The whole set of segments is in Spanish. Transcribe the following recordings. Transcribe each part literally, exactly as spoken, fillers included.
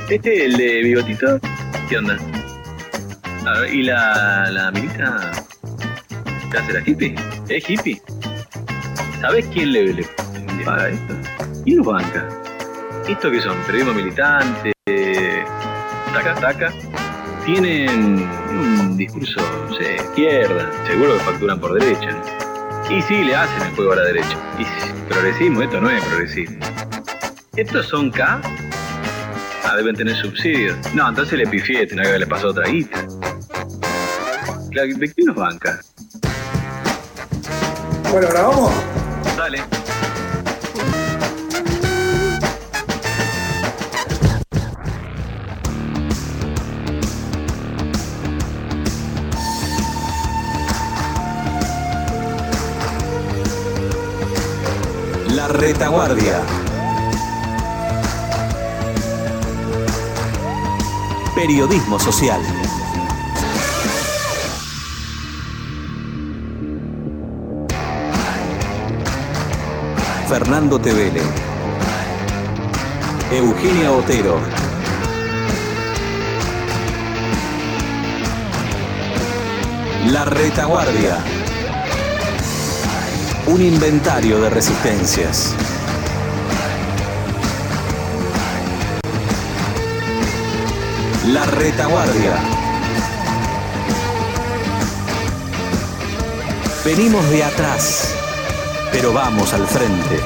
Este, el de bigotito, ¿qué onda? A ver, ¿y la, la milita? ¿Qué hace la hippie? ¿Es hippie? ¿Sabés quién le, le, le paga esto? ¿Quién los banca? ¿Esto qué son? ¿Periodismo militante? ¿Taca, taca? Tienen un discurso, no sé, izquierda. Seguro que facturan por derecha, ¿no? Y sí, le hacen el juego a la derecha. Y progresismo, esto no es progresismo. ¿Estos son K? Ah, deben tener subsidios. No, entonces le pifié, tenía que le pasó otra guita. ¿De quién nos banca? Bueno, ¿grabamos? Dale. La Retaguardia. Periodismo social. Fernando Tevele, Eugenia Otero, La Retaguardia. Un inventario de resistencias. La Retaguardia. Venimos de atrás, pero vamos al frente.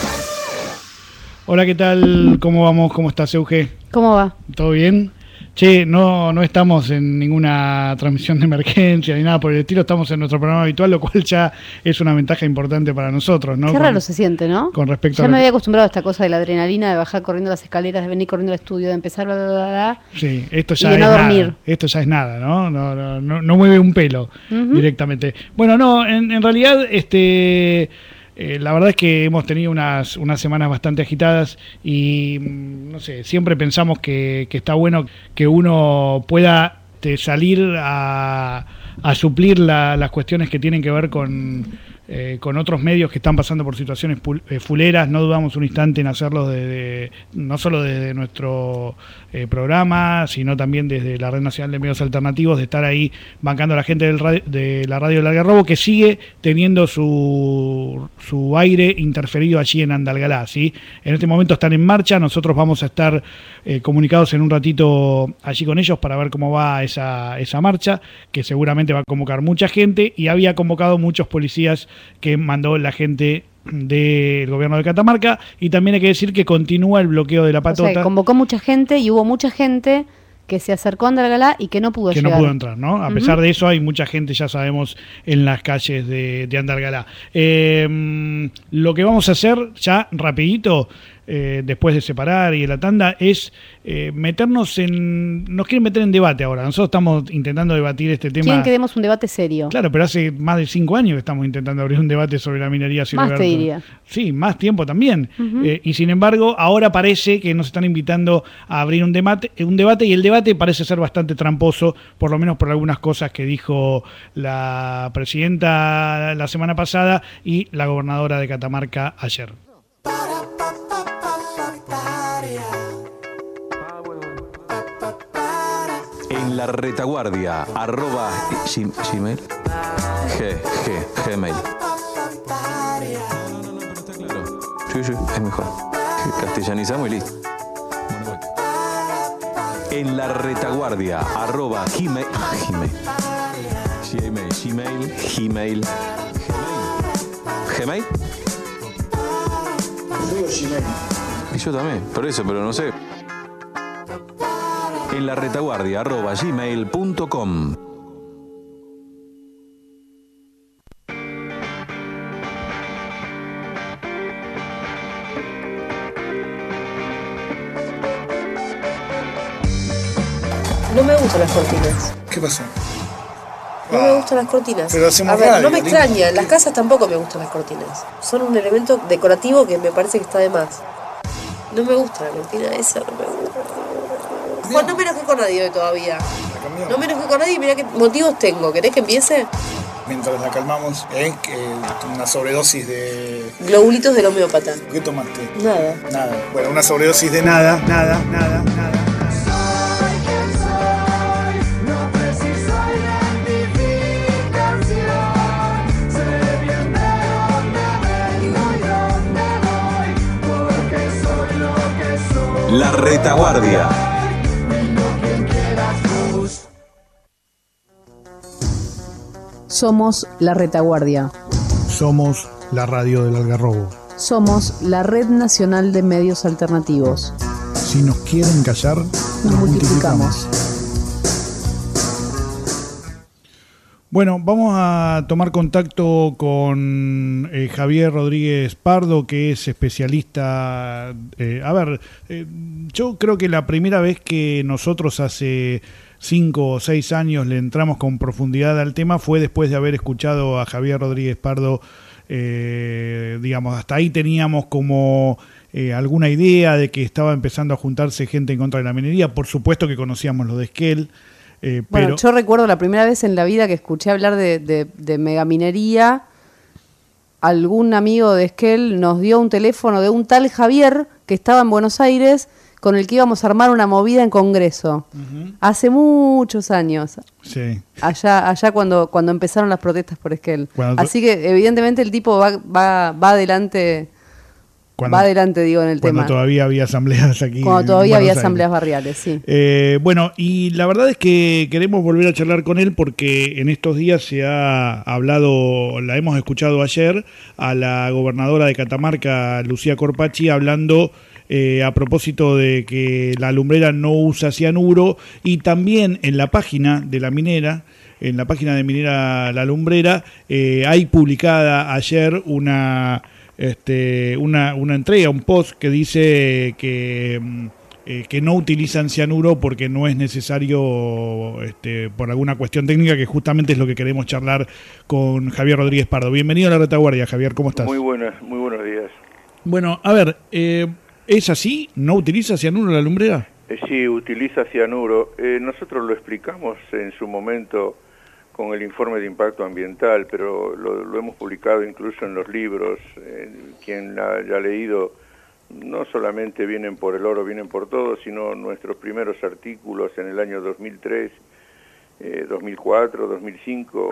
Hola, ¿qué tal? ¿Cómo vamos? ¿Cómo estás, Euge? ¿Cómo va? ¿Todo bien? Che, no, no estamos en ninguna transmisión de emergencia ni nada por el estilo, estamos en nuestro programa habitual, lo cual ya es una ventaja importante para nosotros, ¿no? Qué con, raro se siente, ¿no? Con respecto ya a me que... había acostumbrado a esta cosa de la adrenalina, de bajar corriendo las escaleras, de venir corriendo al estudio, de empezar, bla, bla, bla, bla. Sí, esto ya y de es no nada. dormir. Esto ya es nada, ¿no? No, no, no, no mueve un pelo uh-huh. directamente. Bueno, no, en, en realidad, este... Eh, la verdad es que hemos tenido unas, unas semanas bastante agitadas y, no sé, siempre pensamos que, que está bueno que uno pueda te, salir a, a suplir la, las cuestiones que tienen que ver con, eh, con otros medios que están pasando por situaciones pul, eh, fuleras. No dudamos un instante en hacerlo desde, no solo desde nuestro eh, programa, sino también desde la Red Nacional de Medios Alternativos, de estar ahí bancando a la gente del radio, de la radio del Algarrobo, que sigue teniendo su, su aire interferido allí en Andalgalá, ¿sí? En este momento están en marcha, nosotros vamos a estar eh, comunicados en un ratito allí con ellos para ver cómo va esa, esa marcha, que seguramente va a convocar mucha gente, y había convocado muchos policías que mandó la gente del gobierno de Catamarca, y también hay que decir que continúa el bloqueo de la Patota. O sea, convocó mucha gente y hubo mucha gente que se acercó a Andalgalá y que no pudo que llegar. no pudo entrar, ¿no? A uh-huh. pesar de eso hay mucha gente, ya sabemos, en las calles de, de Andalgalá. Eh, lo que vamos a hacer ya rapidito, eh, después de separar y de la tanda, es eh, meternos en... Nos quieren meter en debate ahora. Nosotros estamos intentando debatir este tema. Quieren que demos un debate serio. Claro, pero hace más de cinco años que estamos intentando abrir un debate sobre la minería. Más te diría. Sí, más tiempo también. Uh-huh. Eh, y sin embargo, ahora parece que nos están invitando a abrir un debate, un debate, y el debate parece ser bastante tramposo, por lo menos por algunas cosas que dijo la presidenta la semana pasada y la gobernadora de Catamarca ayer. En la Retaguardia, arroba Gmail. G, G, Gmail. No, no, no, pero está claro. Sí, sí, es mejor. Castellanizamos y listo. Bueno, bueno. En la Retaguardia, arroba Gmail. Gmail. Gmail, Gmail, Gmail. ¿Gmail? Yo digo Gmail. Y yo también, por eso, pero no sé. En la Retaguardia, arroba gmail punto com. No me gustan las cortinas. ¿Qué pasó? No me gustan las cortinas. Pero hacemos A ver, radio, no me lindo. extraña. En las casas tampoco me gustan las cortinas. Son un elemento decorativo que me parece que está de más. No me gusta la cortina esa, no me gusta. Juan, no me enojé con nadie hoy todavía. No me enojé con nadie y mirá qué motivos tengo. ¿Querés que empiece? Mientras la calmamos, ¿eh? Que una sobredosis de... Globulitos del homeópata. ¿Qué tomaste? Nada. Nada. Bueno, una sobredosis de nada, nada, nada, nada. La Retaguardia. Somos La Retaguardia. Somos la radio del Algarrobo. Somos la Red Nacional de Medios Alternativos. Si nos quieren callar, nos, nos multiplicamos. Bueno, vamos a tomar contacto con eh, Javier Rodríguez Pardo, que es especialista. Eh, a ver, eh, yo creo que la primera vez que nosotros hace cinco o seis años le entramos con profundidad al tema fue después de haber escuchado a Javier Rodríguez Pardo. Eh, digamos, hasta ahí teníamos como eh, alguna idea de que estaba empezando a juntarse gente en contra de la minería. Por supuesto que conocíamos lo de Esquel. Eh, bueno, pero... yo recuerdo la primera vez en la vida que escuché hablar de, de, de megaminería. Algún amigo de Esquel nos dio un teléfono de un tal Javier que estaba en Buenos Aires, con el que íbamos a armar una movida en Congreso. Uh-huh. Hace muchos años. Sí. Allá, allá cuando, cuando empezaron las protestas por Esquel. Cuando Así que evidentemente el tipo va, va, va adelante. Cuando, va adelante, digo, en el cuando tema. Cuando todavía había asambleas aquí. Cuando todavía había Aires. asambleas barriales, sí. Eh, bueno, y la verdad es que queremos volver a charlar con él porque en estos días se ha hablado, la hemos escuchado ayer, a la gobernadora de Catamarca, Lucía Corpacci, hablando eh, a propósito de que la lumbrera no usa cianuro, y también en la página de la minera, en la página de Minera La Lumbrera, eh, hay publicada ayer una... Este, una, una entrega, un post que dice que, eh, que no utilizan cianuro porque no es necesario este, por alguna cuestión técnica, que justamente es lo que queremos charlar con Javier Rodríguez Pardo. Bienvenido a La Retaguardia, Javier, ¿cómo estás? Muy buenas, muy buenos días. Bueno, a ver, eh, ¿es así? ¿No utiliza cianuro la lumbrera? Eh, sí, utiliza cianuro. Eh, nosotros lo explicamos en su momento con el informe de impacto ambiental, pero lo, lo hemos publicado incluso en los libros. Eh, quien ha, haya leído, no solamente vienen por el oro, vienen por todo, sino nuestros primeros artículos en el año dos mil tres, eh, dos mil cuatro, dos mil cinco.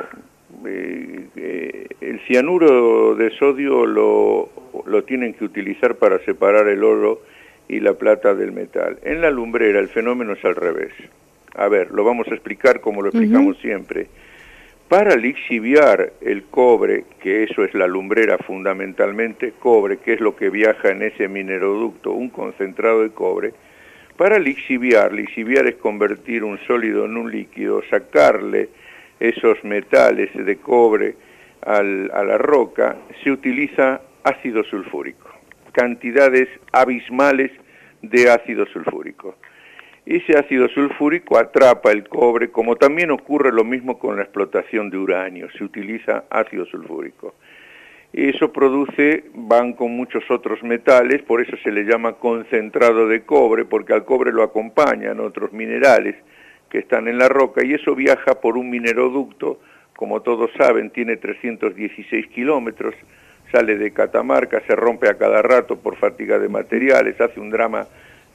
Eh, eh, el cianuro de sodio lo, lo tienen que utilizar para separar el oro y la plata del metal. En la lumbrera el fenómeno es al revés. A ver, lo vamos a explicar como lo explicamos uh-huh. siempre. Para lixiviar el cobre, que eso es la lumbrera fundamentalmente, cobre, que es lo que viaja en ese mineroducto, un concentrado de cobre, para lixiviar, lixiviar es convertir un sólido en un líquido, sacarle esos metales de cobre al, a la roca, se utiliza ácido sulfúrico, cantidades abismales de ácido sulfúrico. Ese ácido sulfúrico atrapa el cobre, como también ocurre lo mismo con la explotación de uranio, se utiliza ácido sulfúrico. Eso produce, van con muchos otros metales, por eso se le llama concentrado de cobre, porque al cobre lo acompañan otros minerales que están en la roca, y eso viaja por un mineroducto, como todos saben, tiene trescientos dieciséis kilómetros, sale de Catamarca, se rompe a cada rato por fatiga de materiales, hace un drama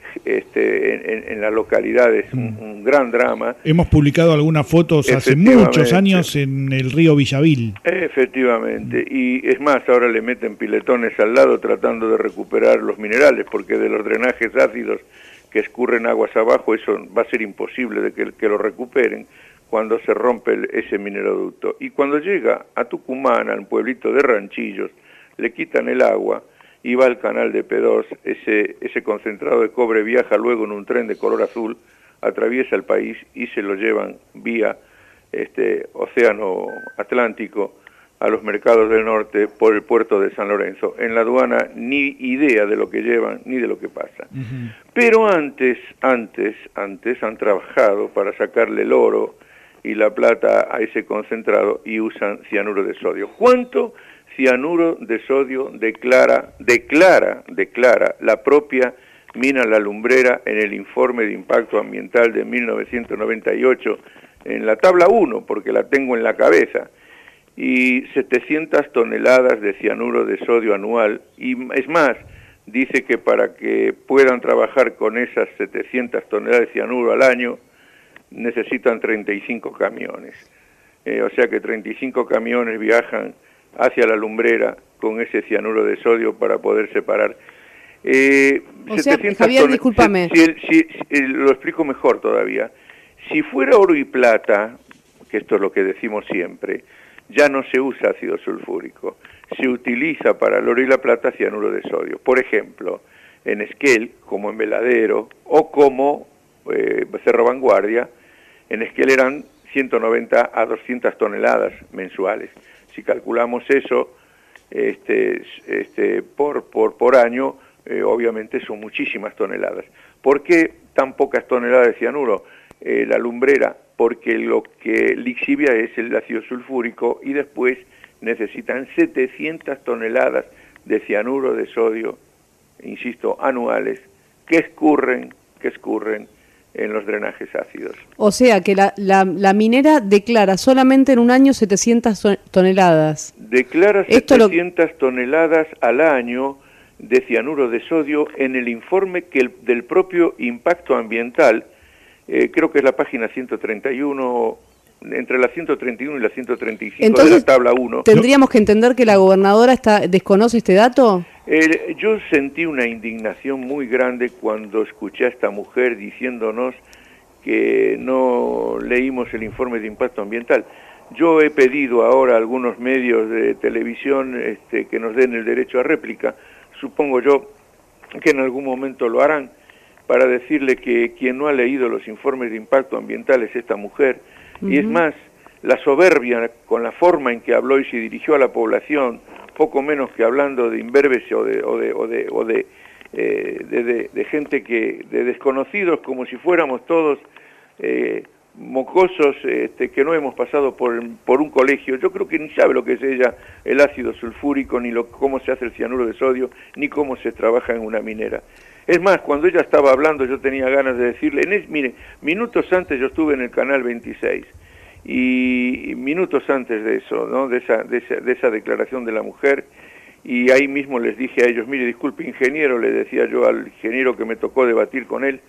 Este, en, en la localidad, es un, un gran drama. Hemos publicado algunas fotos hace muchos años en el río Villavil. Efectivamente, y es más, ahora le meten piletones al lado tratando de recuperar los minerales, porque de los drenajes ácidos que escurren aguas abajo, eso va a ser imposible de que, que lo recuperen cuando se rompe el, ese mineroducto. Y cuando llega a Tucumán, al pueblito de Ranchillos, le quitan el agua y va al canal de P dos, ese, ese concentrado de cobre viaja luego en un tren de color azul, atraviesa el país y se lo llevan vía este océano Atlántico a los mercados del norte por el puerto de San Lorenzo. En la aduana ni idea de lo que llevan ni de lo que pasa. Uh-huh. Pero antes, antes, antes han trabajado para sacarle el oro y la plata a ese concentrado y usan cianuro de sodio. ¿Cuánto? Cianuro de sodio declara, declara, declara la propia Mina La Lumbrera en el informe de impacto ambiental de mil novecientos noventa y ocho, en la tabla uno, porque la tengo en la cabeza, y setecientas toneladas de cianuro de sodio anual, y es más, dice que para que puedan trabajar con esas setecientas toneladas de cianuro al año, necesitan treinta y cinco camiones. Eh, o sea que treinta y cinco camiones viajan hacia la lumbrera con ese cianuro de sodio para poder separar. Eh, o sea, Javier, ton... discúlpame. Si, si, si, si, lo explico mejor todavía. Si fuera oro y plata, que esto es lo que decimos siempre, ya no se usa ácido sulfúrico. Se utiliza para el oro y la plata cianuro de sodio. Por ejemplo, en Esquel, como en Veladero, o como eh, Cerro Vanguardia, en Esquel eran ciento noventa a doscientas toneladas mensuales. Si calculamos eso este, este, por, por, por año, eh, obviamente son muchísimas toneladas. ¿Por qué tan pocas toneladas de cianuro? Eh, la lumbrera, porque lo que lixivia es el ácido sulfúrico y después necesitan setecientas toneladas de cianuro de sodio, insisto, anuales, que escurren, que escurren en los drenajes ácidos. O sea que la, la, la minera declara solamente en un año setecientas toneladas. Declara Esto setecientas lo... toneladas al año de cianuro de sodio en el informe que el, del propio impacto ambiental, eh, creo que es la página ciento treinta y uno, entre la ciento treinta y uno y la ciento treinta y cinco. Entonces, de la tabla uno. ¿Tendríamos que entender que la gobernadora está desconoce este dato? Eh, yo sentí una indignación muy grande cuando escuché a esta mujer diciéndonos que no leímos el informe de impacto ambiental. Yo he pedido ahora a algunos medios de televisión este, que nos den el derecho a réplica, supongo yo que en algún momento lo harán, para decirle que quien no ha leído los informes de impacto ambiental es esta mujer. Uh-huh. Y es más, la soberbia con la forma en que habló y se dirigió a la población, poco menos que hablando de imberbes o de o de o de o de, eh, de, de, de gente que de desconocidos, como si fuéramos todos eh, mocosos este, que no hemos pasado por por un colegio. Yo creo que ni sabe lo que es ella el ácido sulfúrico, ni lo cómo se hace el cianuro de sodio, ni cómo se trabaja en una minera. Es más, cuando ella estaba hablando yo tenía ganas de decirle, en es, mire, minutos antes yo estuve en el canal veintiséis. Y minutos antes de eso, ¿no? de, esa, de, esa, de esa declaración de la mujer, y ahí mismo les dije a ellos, mire, disculpe ingeniero, le decía yo al ingeniero que me tocó debatir con él,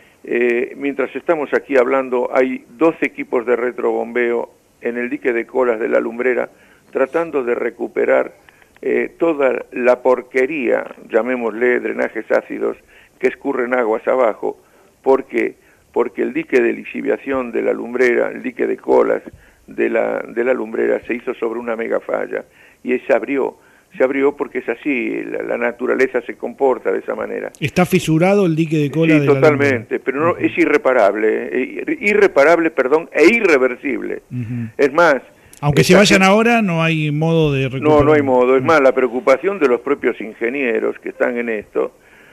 eh, mientras estamos aquí hablando, hay doce equipos de retrobombeo en el dique de Colas de la Lumbrera, tratando de recuperar eh, toda la porquería, llamémosle drenajes ácidos, que escurren aguas abajo, porque... porque el dique de lixiviación de la lumbrera, el dique de Colas de la, de la lumbrera se hizo sobre una mega falla y se abrió, se abrió porque es así, la, la naturaleza se comporta de esa manera. ¿Está fisurado el dique de Colas? Sí, de totalmente, la pero no, uh-huh. es irreparable, eh, irreparable, perdón, e irreversible. Uh-huh. Es más... Aunque se vayan gente, ahora, no hay modo de recuperar. No, no hay modo, es más, la preocupación de los propios ingenieros que están en esto,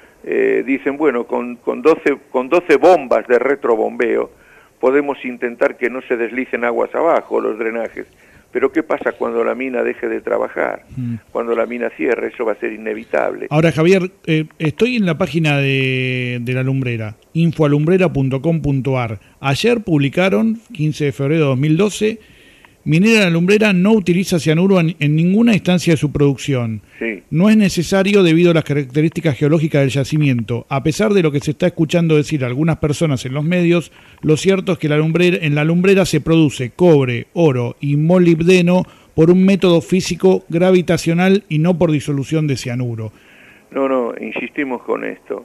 Eh, dicen, bueno, con, con, doce, con doce bombas de retrobombeo podemos intentar que no se deslicen aguas abajo los drenajes, pero ¿qué pasa cuando la mina deje de trabajar? Mm. Cuando la mina cierre, eso va a ser inevitable. Ahora, Javier, eh, estoy en la página de, de la Lumbrera, info alumbrera punto com punto a r. Ayer publicaron, quince de febrero de dos mil doce, Minera La Lumbrera no utiliza cianuro en, en ninguna instancia de su producción. Sí. No es necesario debido a las características geológicas del yacimiento. A pesar de lo que se está escuchando decir a algunas personas en los medios, lo cierto es que la lumbrera, en La Lumbrera se produce cobre, oro y molibdeno por un método físico gravitacional y no por disolución de cianuro. No, no, insistimos con esto.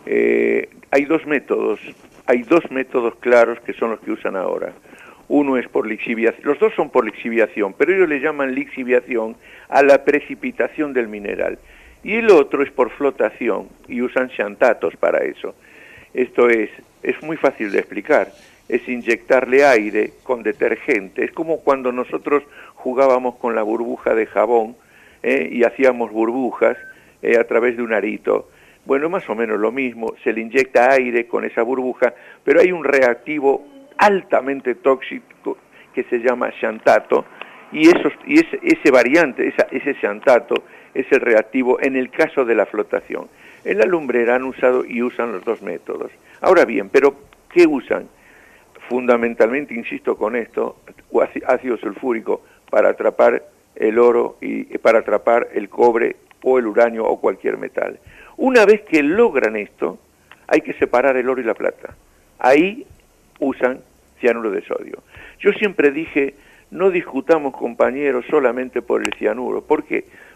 Eh, hay dos métodos, hay dos métodos claros que son los que usan ahora. Uno es por lixiviación, los dos son por lixiviación, pero ellos le llaman lixiviación a la precipitación del mineral. Y el otro es por flotación, y usan xantatos para eso. Esto es, es muy fácil de explicar, es inyectarle aire con detergente. Es como cuando nosotros jugábamos con la burbuja de jabón eh, y hacíamos burbujas eh, a través de un arito. Bueno, más o menos lo mismo, se le inyecta aire con esa burbuja, pero hay un reactivo altamente tóxico que se llama xantato, y, esos, y ese, ese variante, esa, ese xantato es el reactivo en el caso de la flotación. En La Lumbrera han usado y usan los dos métodos. Ahora bien, ¿pero qué usan? Fundamentalmente, insisto con esto, ácido sulfúrico para atrapar el oro y para atrapar el cobre o el uranio o cualquier metal. Una vez que logran esto, hay que separar el oro y la plata. Ahí usan cianuro de sodio. Yo siempre dije, no discutamos, compañeros, solamente por el cianuro. ¿Por qué?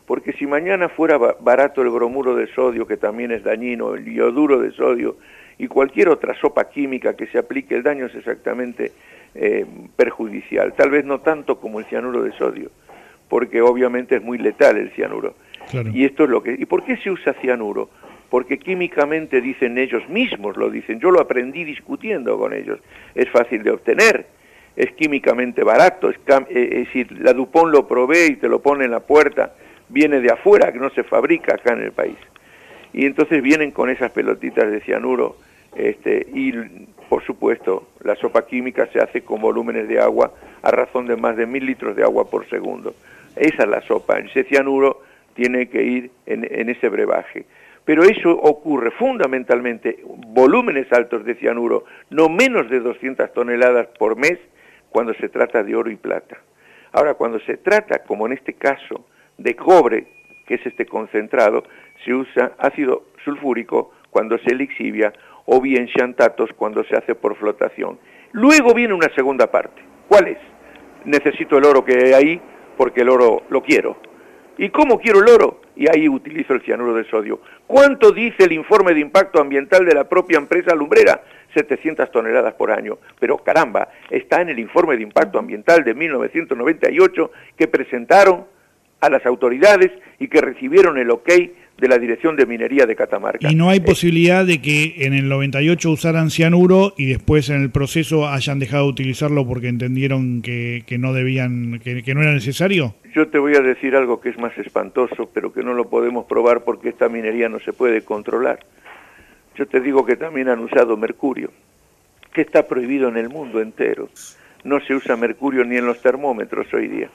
porque si mañana fuera barato el bromuro de sodio, que también es dañino, el ioduro de sodio y cualquier otra sopa química que se aplique, el daño es exactamente eh, perjudicial, tal vez no tanto como el cianuro de sodio, porque obviamente es muy letal el cianuro. Claro. Y esto es lo que ¿y por qué se usa cianuro? Porque químicamente dicen ellos mismos, lo dicen, yo lo aprendí discutiendo con ellos, es fácil de obtener, es químicamente barato, es, es decir, la DuPont lo provee y te lo pone en la puerta, viene de afuera, que no se fabrica acá en el país. Y entonces vienen con esas pelotitas de cianuro, este, y por supuesto la sopa química se hace con volúmenes de agua a razón de más de mil litros de agua por segundo. Esa es la sopa, ese cianuro tiene que ir en, en ese brebaje. Pero eso ocurre fundamentalmente, volúmenes altos de cianuro, no menos de doscientas toneladas por mes, cuando se trata de oro y plata. Ahora, cuando se trata, como en este caso, de cobre, que es este concentrado, se usa ácido sulfúrico cuando se lixivia, o bien xantatos cuando se hace por flotación. Luego viene una segunda parte. ¿Cuál es? Necesito el oro que hay ahí, porque el oro lo quiero. ¿Y cómo quiero el oro? Y ahí utilizo el cianuro de sodio. ¿Cuánto dice el informe de impacto ambiental de la propia empresa lumbrera? setecientas toneladas por año. Pero caramba, está en el informe de impacto ambiental de mil novecientos noventa y ocho que presentaron a las autoridades y que recibieron el ok de la Dirección de Minería de Catamarca. Y no hay eh, posibilidad de que en el noventa y ocho usaran cianuro y después en el proceso hayan dejado de utilizarlo porque entendieron que, que no debían, que, que no era necesario. Yo te voy a decir algo que es más espantoso, pero que no lo podemos probar porque esta minería no se puede controlar. Yo te digo que también han usado mercurio, que está prohibido en el mundo entero. No se usa mercurio ni en los termómetros hoy día.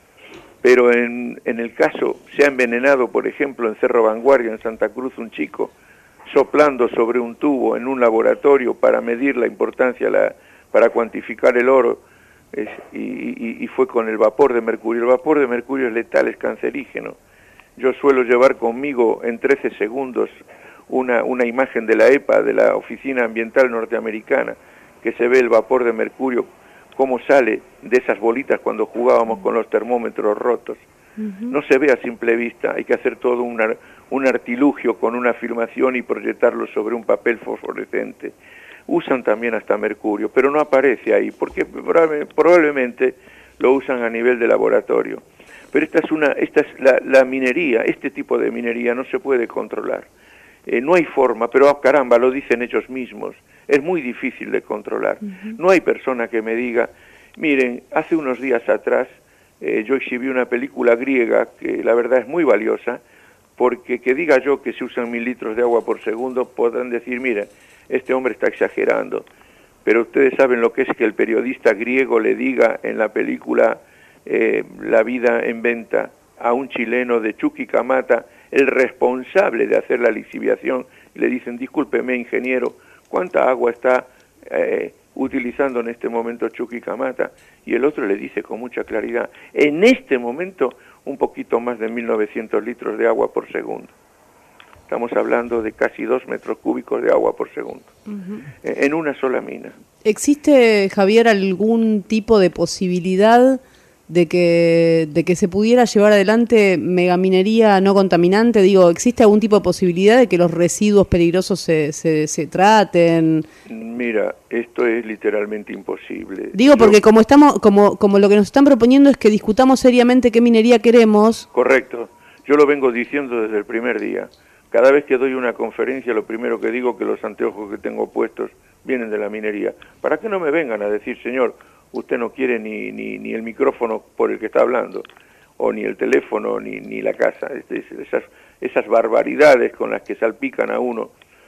Pero en, en el caso, se ha envenenado, por ejemplo, en Cerro Vanguardia, en Santa Cruz, un chico soplando sobre un tubo en un laboratorio para medir la importancia, la, para cuantificar el oro, es, y, y, y fue con el vapor de mercurio. El vapor de mercurio es letal, es cancerígeno. Yo suelo llevar conmigo en trece segundos una, una imagen de la E P A, de la Oficina Ambiental Norteamericana, que se ve el vapor de mercurio, cómo sale de esas bolitas cuando jugábamos con los termómetros rotos. Uh-huh. No se ve a simple vista, hay que hacer todo un, un artilugio con una filmación y proyectarlo sobre un papel fosforescente. Usan también hasta mercurio, pero no aparece ahí, porque probablemente lo usan a nivel de laboratorio. Pero esta es, una, esta es la, la minería, este tipo de minería no se puede controlar. Eh, no hay forma, pero oh, caramba, lo dicen ellos mismos, es muy difícil de controlar. Uh-huh. No hay persona que me diga, miren, hace unos días atrás eh, yo exhibí una película griega que la verdad es muy valiosa, porque que diga yo que se usan mil litros de agua por segundo, podrán decir, mira, este hombre está exagerando, pero ustedes saben lo que es que el periodista griego le diga en la película eh, La vida en venta a un chileno de Chuquicamata, el responsable de hacer la lixiviación, y le dicen, discúlpeme ingeniero, ¿cuánta agua está eh, utilizando en este momento Chuquicamata? Y el otro le dice con mucha claridad, en este momento un poquito más de mil novecientos litros de agua por segundo. Estamos hablando de casi dos metros cúbicos de agua por segundo, uh-huh. en una sola mina. ¿Existe, Javier, algún tipo de posibilidad de que de que se pudiera llevar adelante megaminería no contaminante? Digo, ¿existe algún tipo de posibilidad de que los residuos peligrosos se, se, se traten? Mira, esto es literalmente imposible. Digo, porque Yo, como estamos como como lo que nos están proponiendo es que discutamos seriamente qué minería queremos. Correcto. Yo lo vengo diciendo desde el primer día. Cada vez que doy una conferencia, lo primero que digo es que los anteojos que tengo puestos vienen de la minería. Para que no me vengan a decir, señor, usted no quiere ni, ni, ni el micrófono por el que está hablando, o ni el teléfono, ni, ni la casa, esas, esas barbaridades con las que salpican a uno.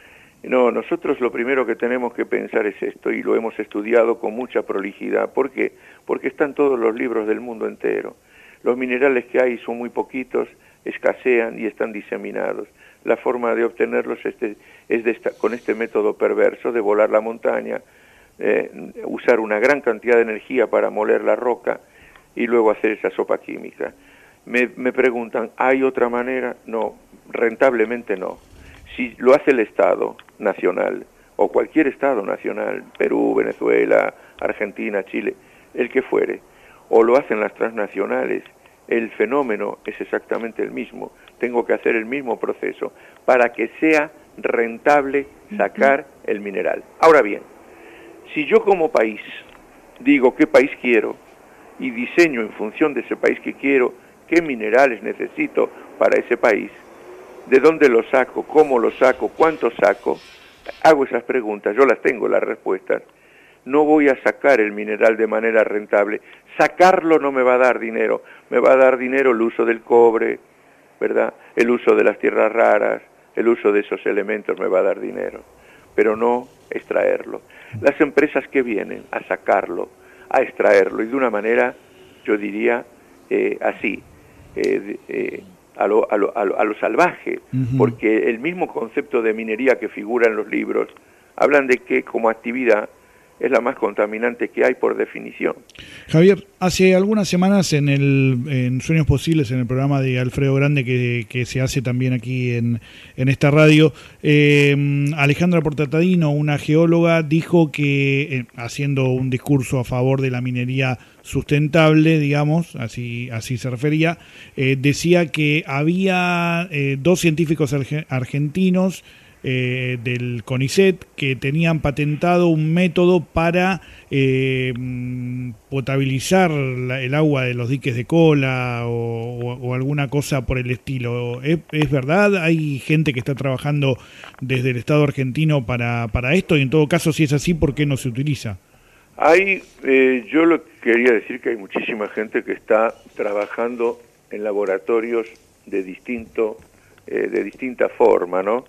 No, nosotros lo primero que tenemos que pensar es esto, y lo hemos estudiado con mucha prolijidad. ¿Por qué? Porque están todos los libros del mundo entero. Los minerales que hay son muy poquitos, escasean y están diseminados. La forma de obtenerlos este, es de esta, con este método perverso de volar la montaña, eh, usar una gran cantidad de energía para moler la roca y luego hacer esa sopa química. Me, me preguntan, ¿hay otra manera? No, rentablemente no. Si lo hace el Estado nacional o cualquier Estado nacional, Perú, Venezuela, Argentina, Chile, el que fuere, o lo hacen las transnacionales el fenómeno es exactamente el mismo. Tengo que hacer el mismo proceso para que sea rentable sacar el mineral. Ahora bien, si yo como país digo qué país quiero y diseño en función de ese país que quiero, qué minerales necesito para ese país, de dónde lo saco, cómo lo saco, cuánto saco, hago esas preguntas, yo las tengo las respuestas. No voy a sacar el mineral de manera rentable. Sacarlo no me va a dar dinero. Me va a dar dinero el uso del cobre, ¿verdad? El uso de las tierras raras, el uso de esos elementos me va a dar dinero. Pero no extraerlo. Las empresas que vienen a sacarlo, a extraerlo, y de una manera, yo diría, eh, así, eh, eh, a, lo, a, lo, a, lo, a lo salvaje, uh-huh. Porque el mismo concepto de minería que figura en los libros, hablan de que como actividad es la más contaminante que hay por definición. Javier, hace algunas semanas en el en Sueños Posibles, en el programa de Alfredo Grande que, que se hace también aquí en, en esta radio, eh, Alejandra Portatadino, una geóloga, dijo que, eh, haciendo un discurso a favor de la minería sustentable, digamos, así así se refería, eh, decía que había eh, dos científicos arge- argentinos Eh, del CONICET que tenían patentado un método para eh, potabilizar la, el agua de los diques de cola o, o, o alguna cosa por el estilo. ¿Es, ¿Es verdad? ¿Hay gente que está trabajando desde el Estado argentino para, para esto? Y en todo caso, si es así, ¿por qué no se utiliza? Hay, eh, yo lo quería decir que hay muchísima gente que está trabajando en laboratorios de distinto, eh, de distinta forma, ¿no?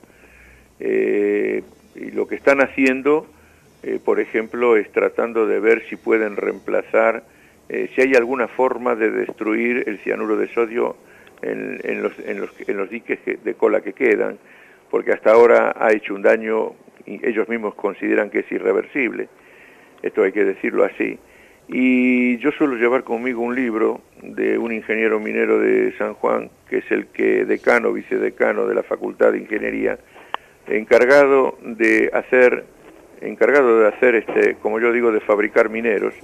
Eh, y lo que están haciendo, eh, por ejemplo, es tratando de ver si pueden reemplazar, eh, si hay alguna forma de destruir el cianuro de sodio en, en, los, en, los, en los diques que, de cola que quedan, porque hasta ahora ha hecho un daño y ellos mismos consideran que es irreversible. Esto hay que decirlo así. Y yo suelo llevar conmigo un libro de un ingeniero minero de San Juan, que es el que decano, vicedecano de la Facultad de Ingeniería, encargado de hacer, encargado de hacer, este, como yo digo, de fabricar mineros.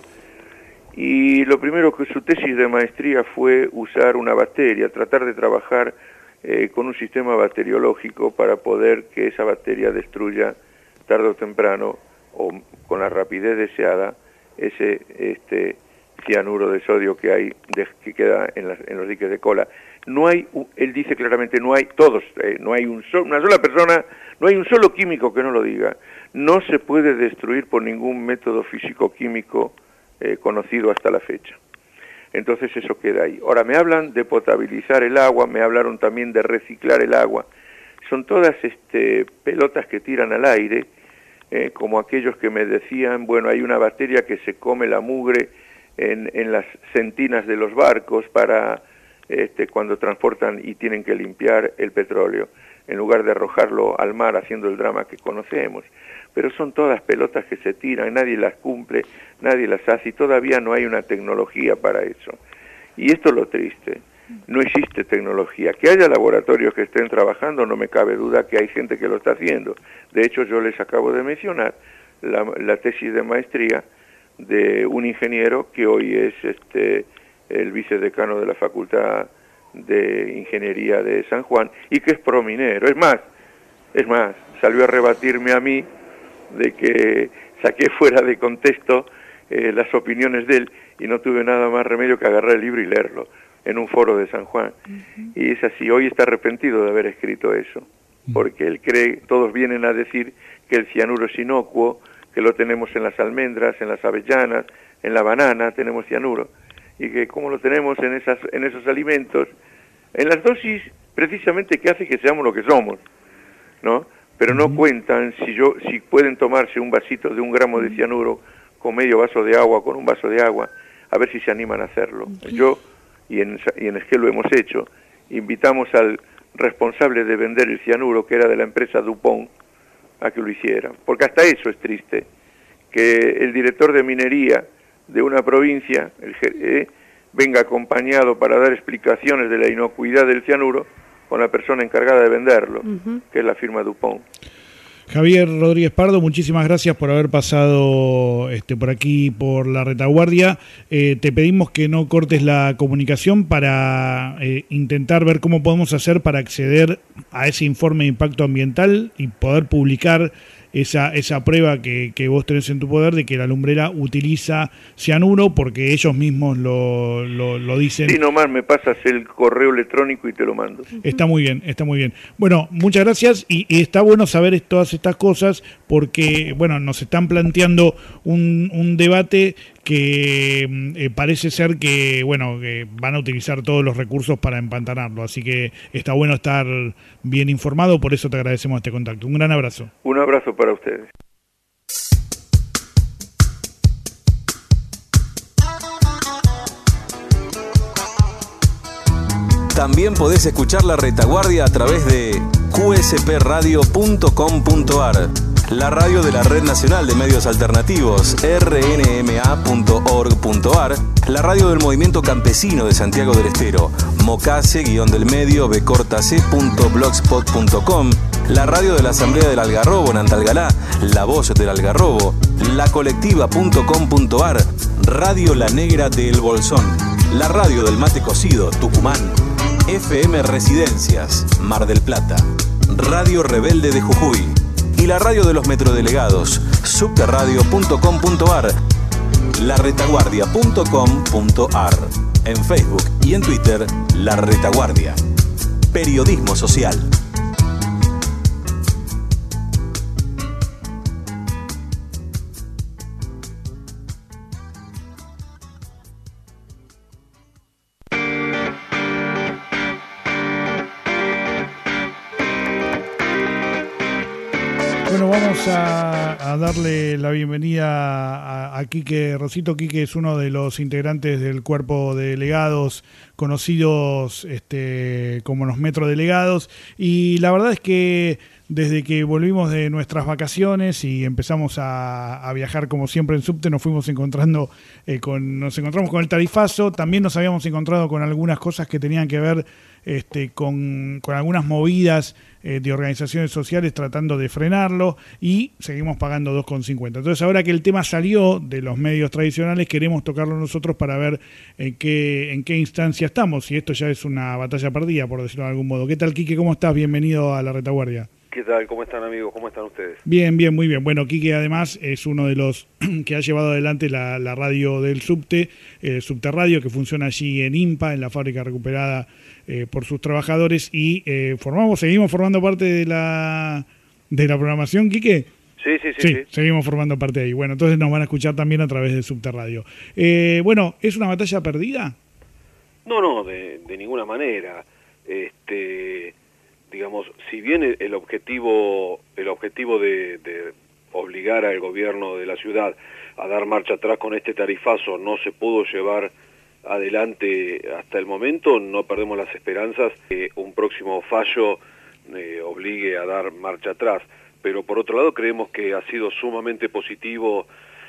Y lo primero que su tesis de maestría fue usar una bacteria, tratar de trabajar eh, con un sistema bacteriológico para poder que esa bacteria destruya tarde o temprano, o con la rapidez deseada, ese este cianuro de sodio que hay, de, que queda en, las, en los diques de cola. No hay, él dice claramente, no hay, todos, eh, no hay un so, una sola persona, no hay un solo químico que no lo diga. No se puede destruir por ningún método físico-químico eh, conocido hasta la fecha. Entonces eso queda ahí. Ahora, me hablan de potabilizar el agua, me hablaron también de reciclar el agua. Son todas este, pelotas que tiran al aire, eh, como aquellos que me decían, bueno, hay una bacteria que se come la mugre en, en las sentinas de los barcos para... Este, cuando transportan y tienen que limpiar el petróleo, en lugar de arrojarlo al mar haciendo el drama que conocemos. Pero son todas pelotas que se tiran, nadie las cumple, nadie las hace y todavía no hay una tecnología para eso. Y esto es lo triste, no existe tecnología. Que haya laboratorios que estén trabajando, no me cabe duda que hay gente que lo está haciendo. De hecho, yo les acabo de mencionar la, la tesis de maestría de un ingeniero que hoy es este el vicedecano de la Facultad de Ingeniería de San Juan, y que es prominero. Es más, es más, salió a rebatirme a mí de que saqué fuera de contexto eh, las opiniones de él, y no tuve nada más remedio que agarrar el libro y leerlo en un foro de San Juan. Uh-huh. Y es así, hoy está arrepentido de haber escrito eso, porque él cree, todos vienen a decir que el cianuro es inocuo, que lo tenemos en las almendras, en las avellanas, en la banana tenemos cianuro, y que como lo tenemos en esas en esos alimentos, en las dosis precisamente que hace que seamos lo que somos, ¿no? Pero no uh-huh. cuentan si yo si pueden tomarse un vasito de un gramo de cianuro con medio vaso de agua, con un vaso de agua, a ver si se animan a hacerlo. Uh-huh. Yo, y en, y en Esquel lo hemos hecho, invitamos al responsable de vender el cianuro, que era de la empresa DuPont, a que lo hiciera. Porque hasta eso es triste, que el director de minería de una provincia el, eh, venga acompañado para dar explicaciones de la inocuidad del cianuro con la persona encargada de venderlo, uh-huh. que es la firma DuPont. Javier Rodríguez Pardo, muchísimas gracias por haber pasado este, por aquí, por la retaguardia. Eh, te pedimos que no cortes la comunicación para eh, intentar ver cómo podemos hacer para acceder a ese informe de impacto ambiental y poder publicar esa esa prueba que, que vos tenés en tu poder de que la lumbrera utiliza cianuro, porque ellos mismos lo, lo, lo dicen. Sí, nomás me pasas el correo electrónico y te lo mando. Está muy bien, está muy bien. Bueno, muchas gracias y, y está bueno saber todas estas cosas porque, bueno, nos están planteando un, un debate que eh, parece ser que, bueno, que van a utilizar todos los recursos para empantanarlo, así que está bueno estar bien informado, por eso te agradecemos este contacto. Un gran abrazo. Un abrazo para ustedes. También podés escuchar La Retaguardia a través de cu ese pe radio punto com punto a r, la radio de la Red Nacional de Medios Alternativos, erre ene eme a punto org punto a r, la radio del Movimiento Campesino de Santiago del Estero, mocase guión del medio be corta ce punto blogspot punto com, la radio de la Asamblea del Algarrobo en Antalgalá, La Voz del Algarrobo, la colectiva punto com punto a r, Radio La Negra de El Bolsón, la radio del Mate Cocido, Tucumán, efe eme Residencias, Mar del Plata, Radio Rebelde de Jujuy y la radio de los metrodelegados, subterradio punto com punto a r, la retaguardia punto com punto a r, en Facebook y en Twitter, La Retaguardia. Periodismo social. Bueno, vamos a, a darle la bienvenida a, a Quique Rosito. Quique es uno de los integrantes del cuerpo de delegados conocidos este, como los metrodelegados, y la verdad es que desde que volvimos de nuestras vacaciones y empezamos a, a viajar como siempre en subte, nos fuimos encontrando eh, con, nos encontramos con el tarifazo, también nos habíamos encontrado con algunas cosas que tenían que ver este, con, con algunas movidas eh, de organizaciones sociales tratando de frenarlo, y seguimos pagando dos con cincuenta. Entonces, ahora que el tema salió de los medios tradicionales, queremos tocarlo nosotros para ver en qué, en qué instancia estamos, si esto ya es una batalla perdida, por decirlo de algún modo. ¿Qué tal, Quique? ¿Cómo estás? Bienvenido a La Retaguardia. ¿Qué tal? ¿Cómo están, amigos? ¿Cómo están ustedes? Bien, bien, muy bien. Bueno, Quique además es uno de los que ha llevado adelante la, la radio del subte, eh, Subterradio, que funciona allí en IMPA, en la fábrica recuperada eh, por sus trabajadores, y eh, formamos, seguimos formando parte de la de la programación, Quique. Sí, sí, sí, sí, sí. Seguimos formando parte de ahí. Bueno, entonces nos van a escuchar también a través de Subterradio. Eh, bueno, ¿es una batalla perdida? No, no, de, de ninguna manera. Este... digamos, si bien el objetivo el objetivo de, de obligar al gobierno de la ciudad a dar marcha atrás con este tarifazo no se pudo llevar adelante hasta el momento, no perdemos las esperanzas que un próximo fallo eh, obligue a dar marcha atrás. Pero por otro lado creemos que ha sido sumamente positivo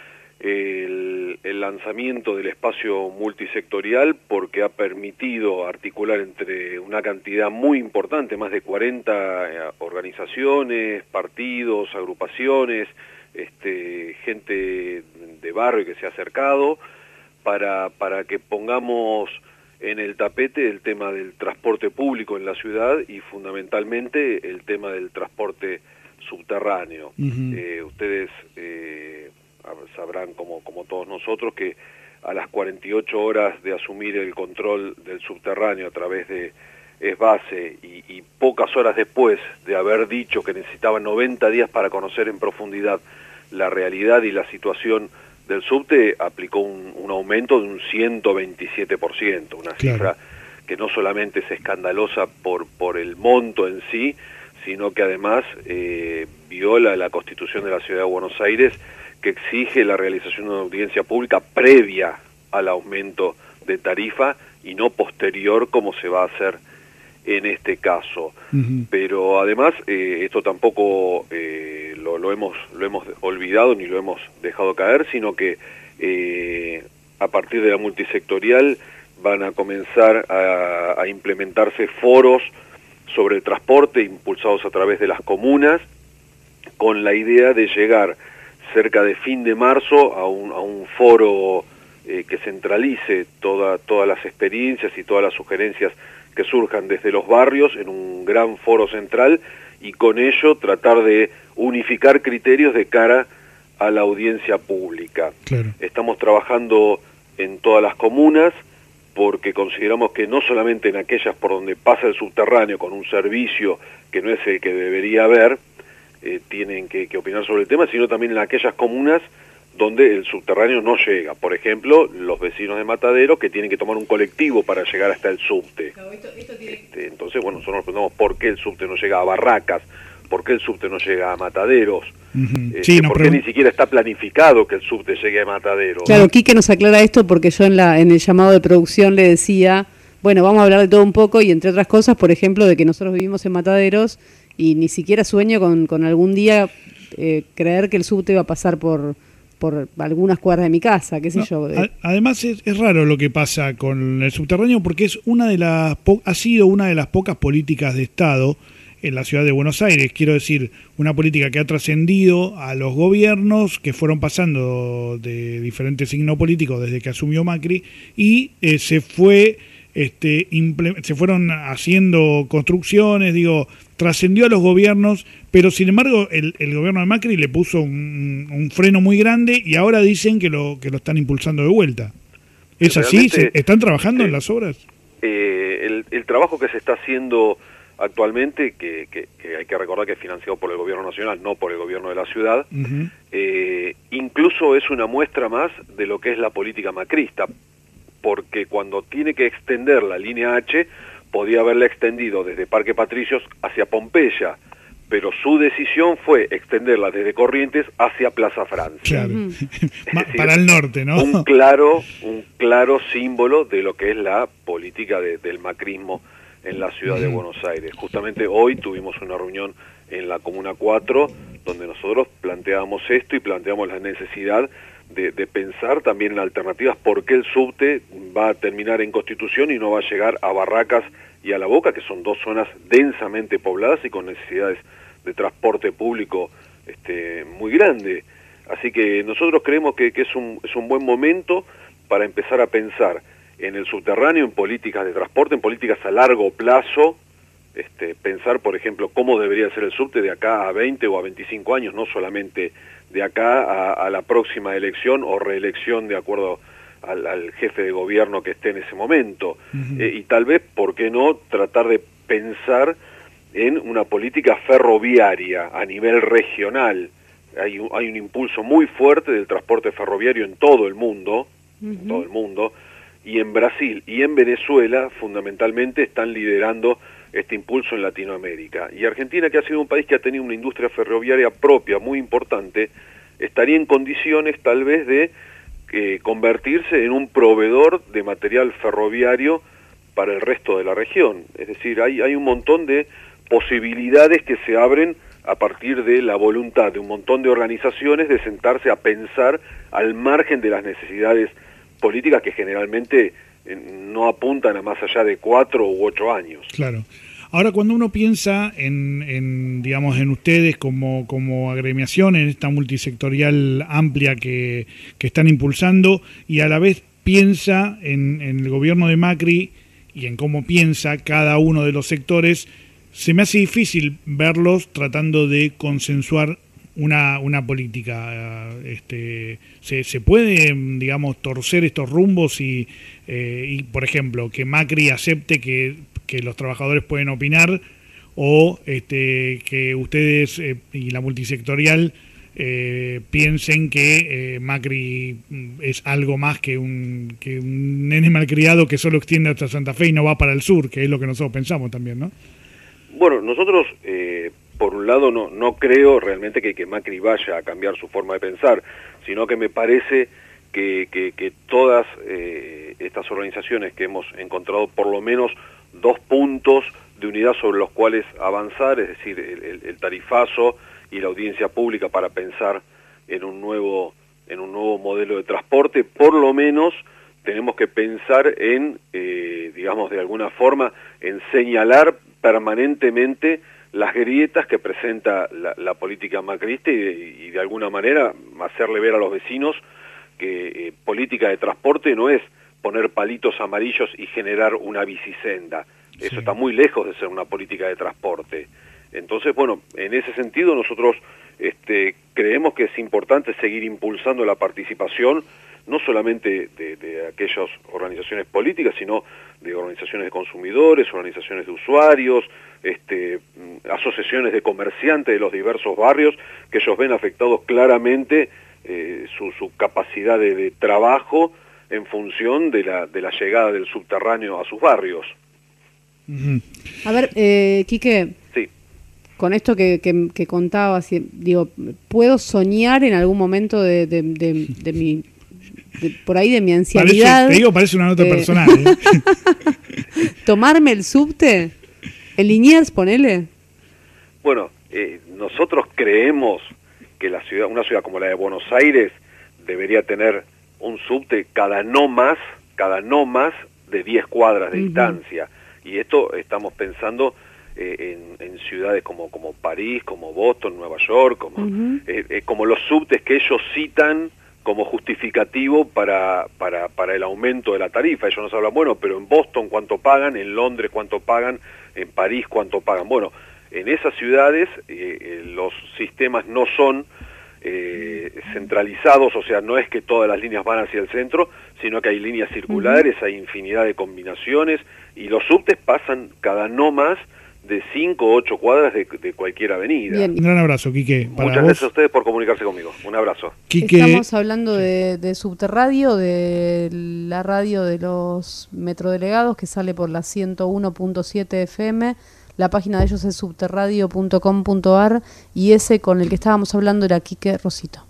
El, el lanzamiento del espacio multisectorial, porque ha permitido articular entre una cantidad muy importante, más de cuarenta organizaciones, partidos, agrupaciones, este, gente de barrio que se ha acercado, para, para que pongamos en el tapete el tema del transporte público en la ciudad y fundamentalmente el tema del transporte subterráneo. Uh-huh. eh, ustedes... Eh, sabrán como, como todos nosotros que a las cuarenta y ocho horas de asumir el control del subterráneo a través de Esbase y, y pocas horas después de haber dicho que necesitaban noventa días para conocer en profundidad la realidad y la situación del subte, aplicó un, un aumento de un ciento veintisiete por ciento, una claro. cifra que no solamente es escandalosa por, por el monto en sí, sino que además eh, viola la Constitución de la Ciudad de Buenos Aires, que exige la realización de una audiencia pública previa al aumento de tarifa y no posterior como se va a hacer en este caso. Uh-huh. Pero además eh, esto tampoco eh, lo, lo hemos lo hemos olvidado ni lo hemos dejado caer, sino que eh, a partir de la multisectorial van a comenzar a, a implementarse foros sobre el transporte impulsados a través de las comunas, con la idea de llegar cerca de fin de marzo a un, a un foro eh, que centralice toda, todas las experiencias y todas las sugerencias que surjan desde los barrios en un gran foro central, y con ello tratar de unificar criterios de cara a la audiencia pública. Claro. Estamos trabajando en todas las comunas, porque consideramos que no solamente en aquellas por donde pasa el subterráneo con un servicio que no es el que debería haber, eh, tienen que, que opinar sobre el tema, sino también en aquellas comunas donde el subterráneo no llega. Por ejemplo, los vecinos de Matadero, que tienen que tomar un colectivo para llegar hasta el subte. Claro, esto, esto tiene... este, entonces, bueno, nosotros nos preguntamos por qué el subte no llega a Barracas, por qué el subte no llega a Mataderos, uh-huh. este, sí, no, por qué pero... ni siquiera está planificado que el subte llegue a Mataderos. Claro, Quique nos aclara esto porque yo en, la, en el llamado de producción le decía, bueno, vamos a hablar de todo un poco, y entre otras cosas, por ejemplo, de que nosotros vivimos en Mataderos y ni siquiera sueño con, con algún día eh, creer que el subte va a pasar por... por algunas cuadras de mi casa, qué sé no, yo. A, además es, es raro lo que pasa con el subterráneo, porque es una de las po- ha sido una de las pocas políticas de Estado en la ciudad de Buenos Aires. Quiero decir, una política que ha trascendido a los gobiernos que fueron pasando de diferentes signos políticos desde que asumió Macri, y eh, se fue este imple- se fueron haciendo construcciones, digo, trascendió a los gobiernos, pero sin embargo el, el gobierno de Macri le puso un, un freno muy grande, y ahora dicen que lo que lo están impulsando de vuelta. ¿Es así? ¿Se, ¿Están trabajando eh, en las obras? Eh, el, el trabajo que se está haciendo actualmente, que, que, que hay que recordar que es financiado por el gobierno nacional, no por el gobierno de la ciudad, uh-huh. eh, incluso es una muestra más de lo que es la política macrista, porque cuando tiene que extender la línea H, podía haberla extendido desde Parque Patricios hacia Pompeya, pero su decisión fue extenderla desde Corrientes hacia Plaza Francia. Claro. Uh-huh. decir, para el norte, ¿no? Un claro, un claro símbolo de lo que es la política de, del macrismo en la ciudad uh-huh. de Buenos Aires. Justamente hoy tuvimos una reunión en la Comuna cuatro, donde nosotros planteábamos esto y planteamos la necesidad De, de pensar también en alternativas, porque el subte va a terminar en Constitución y no va a llegar a Barracas y a La Boca, que son dos zonas densamente pobladas y con necesidades de transporte público este, muy grande. Así que nosotros creemos que, que es, un, es un buen momento para empezar a pensar en el subterráneo, en políticas de transporte, en políticas a largo plazo, este, pensar, por ejemplo, cómo debería ser el subte de acá a veinte o a veinticinco años, no solamente de acá a, a la próxima elección o reelección de acuerdo al, al jefe de gobierno que esté en ese momento. Uh-huh. Eh, y tal vez, ¿por qué no tratar de pensar en una política ferroviaria a nivel regional? Hay un, hay un impulso muy fuerte del transporte ferroviario en todo el mundo, uh-huh. en todo el mundo, y en Brasil y en Venezuela fundamentalmente están liderando este impulso en Latinoamérica. Y Argentina, que ha sido un país que ha tenido una industria ferroviaria propia muy importante, estaría en condiciones tal vez de eh, convertirse en un proveedor de material ferroviario para el resto de la región. Es decir, hay, hay un montón de posibilidades que se abren a partir de la voluntad de un montón de organizaciones de sentarse a pensar al margen de las necesidades políticas que generalmente no apuntan a más allá de cuatro u ocho años. Claro. Ahora, cuando uno piensa en, en digamos, en ustedes como, como agremiación, en esta multisectorial amplia que, que están impulsando, y a la vez piensa en, en el gobierno de Macri y en cómo piensa cada uno de los sectores, se me hace difícil verlos tratando de consensuar una una política. Este, se, se puede, digamos, torcer estos rumbos y, eh, y, por ejemplo, que Macri acepte que, que los trabajadores pueden opinar, o este, que ustedes eh, y la multisectorial eh, piensen que eh, Macri es algo más que un, que un nene malcriado que solo extiende hasta Santa Fe y no va para el sur, que es lo que nosotros pensamos también, ¿no? Bueno, nosotros... Eh... Por un lado, no, no creo realmente que, que Macri vaya a cambiar su forma de pensar, sino que me parece que, que, que todas eh, estas organizaciones que hemos encontrado por lo menos dos puntos de unidad sobre los cuales avanzar, es decir, el, el, el tarifazo y la audiencia pública para pensar en un nuevo, en un nuevo modelo de transporte, por lo menos tenemos que pensar en, eh, digamos, de alguna forma, en señalar permanentemente las grietas que presenta la, la política macrista y de, y de alguna manera hacerle ver a los vecinos que eh, política de transporte no es poner palitos amarillos y generar una bicisenda. Eso sí. Está muy lejos de ser una política de transporte. Entonces, bueno, en ese sentido nosotros este, creemos que es importante seguir impulsando la participación, no solamente de, de aquellas organizaciones políticas, sino de organizaciones de consumidores, organizaciones de usuarios, este, asociaciones de comerciantes de los diversos barrios, que ellos ven afectados claramente eh, su, su capacidad de, de trabajo en función de la, de la llegada del subterráneo a sus barrios. A ver, eh, Quique, sí. Con esto que, que, que contabas, digo, ¿puedo soñar en algún momento de, de, de, de mi... De, por ahí de mi ancianidad? Parece, te digo, parece una nota eh, personal. ¿eh? ¿Tomarme el subte? ¿El Liniers, ponele? Bueno, eh, nosotros creemos que la ciudad, una ciudad como la de Buenos Aires debería tener un subte cada no más, cada no más de diez cuadras de uh-huh. distancia. Y esto estamos pensando eh, en, en ciudades como, como París, como Boston, Nueva York, como, uh-huh. eh, eh, como los subtes que ellos citan como justificativo para, para, para el aumento de la tarifa. Ellos nos hablan, bueno, pero en Boston cuánto pagan, en Londres cuánto pagan, en París cuánto pagan. Bueno, en esas ciudades eh, eh, los sistemas no son eh, centralizados, o sea, no es que todas las líneas van hacia el centro, sino que hay líneas circulares, uh-huh. hay infinidad de combinaciones, y los subtes pasan cada no más de cinco o ocho cuadras de, de cualquier avenida. Bien. Un gran abrazo, Quique. Para Muchas vos. Gracias a ustedes por comunicarse conmigo. Un abrazo. Quique... Estamos hablando de, de Subterradio, de la radio de los metrodelegados que sale por la ciento uno punto siete F M. La página de ellos es subterradio punto com punto a r y ese con el que estábamos hablando era Quique Rosito.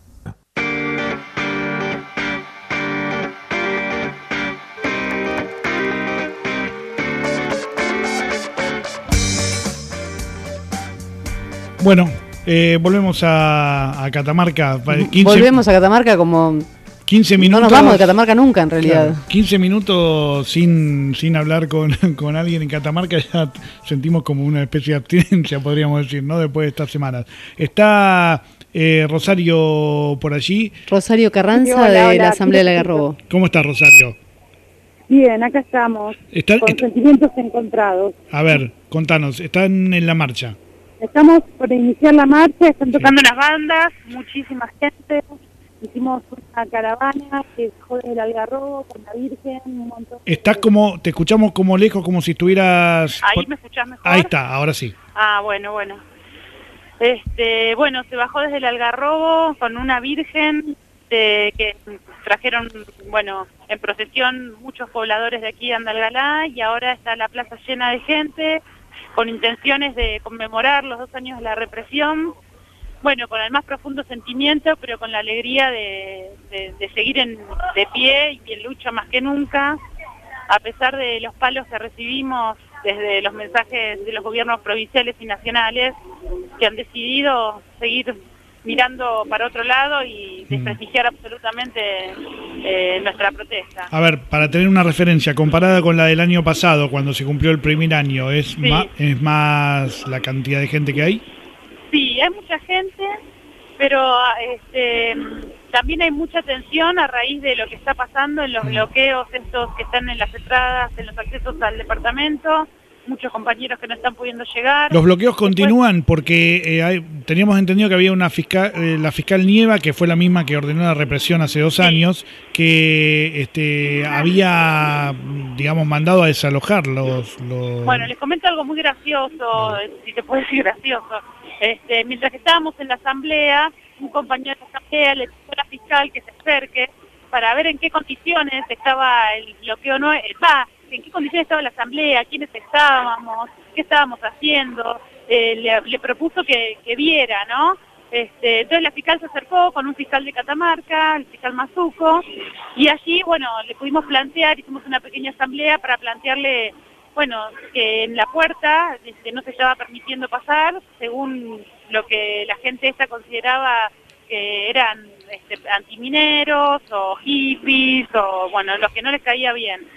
Bueno, eh, volvemos a, a Catamarca. quince, volvemos a Catamarca como... quince minutos. No nos vamos de Catamarca nunca, en realidad. Claro, quince minutos sin, sin hablar con, con alguien en Catamarca, ya sentimos como una especie de abstinencia, podríamos decir, ¿no? Después de estas semanas. Está eh, Rosario por allí. Rosario Carranza, hola, de hola, la Asamblea del Algarrobo. ¿Cómo está, Rosario? Bien, acá estamos, está, con está, sentimientos encontrados. A ver, contanos, ¿están en la marcha? Estamos por iniciar la marcha, están tocando sí. las bandas, muchísima gente. Hicimos una caravana que dejó del Algarrobo con la Virgen, un montón. Estás como, te escuchamos como lejos, como si estuvieras... Ahí por... me escuchás mejor. Ahí está, ahora sí. Ah, bueno, bueno. Este, bueno, se bajó desde el Algarrobo con una Virgen de, que trajeron, bueno, en procesión muchos pobladores de aquí de Andalgalá, y ahora está la plaza llena de gente con intenciones de conmemorar los dos años de la represión. Bueno, con el más profundo sentimiento, pero con la alegría de, de, de seguir en, de pie y en lucha más que nunca, a pesar de los palos que recibimos desde los mensajes de los gobiernos provinciales y nacionales, que han decidido seguir mirando para otro lado y desprestigiar mm. absolutamente eh, nuestra protesta. A ver, para tener una referencia, comparada con la del año pasado, cuando se cumplió el primer año, ¿es, sí. más, ¿es más la cantidad de gente que hay? Sí, hay mucha gente, pero este, también hay mucha tensión a raíz de lo que está pasando en los bloqueos estos que están en las entradas, en los accesos al departamento, muchos compañeros que no están pudiendo llegar. Los bloqueos Después, continúan porque eh, hay, teníamos entendido que había una fiscal, eh, la fiscal Nieva, que fue la misma que ordenó la represión hace dos sí. años, que este, había, digamos, mandado a desalojar los, los... Bueno, les comento algo muy gracioso, si te puedo decir gracioso. Este, mientras que estábamos en la asamblea, un compañero de la asamblea le pidió a la fiscal que se acerque para ver en qué condiciones estaba el bloqueo, no, va, en qué condiciones estaba la asamblea, quiénes estábamos, qué estábamos haciendo. Eh, le, le propuso que, que viera, ¿no? Este, entonces la fiscal se acercó con un fiscal de Catamarca, el fiscal Mazuco, y allí, bueno, le pudimos plantear, hicimos una pequeña asamblea para plantearle, bueno, que en la puerta este, no se estaba permitiendo pasar, según lo que la gente esta consideraba que eran este, antimineros o hippies, o bueno, los que no les caía bien.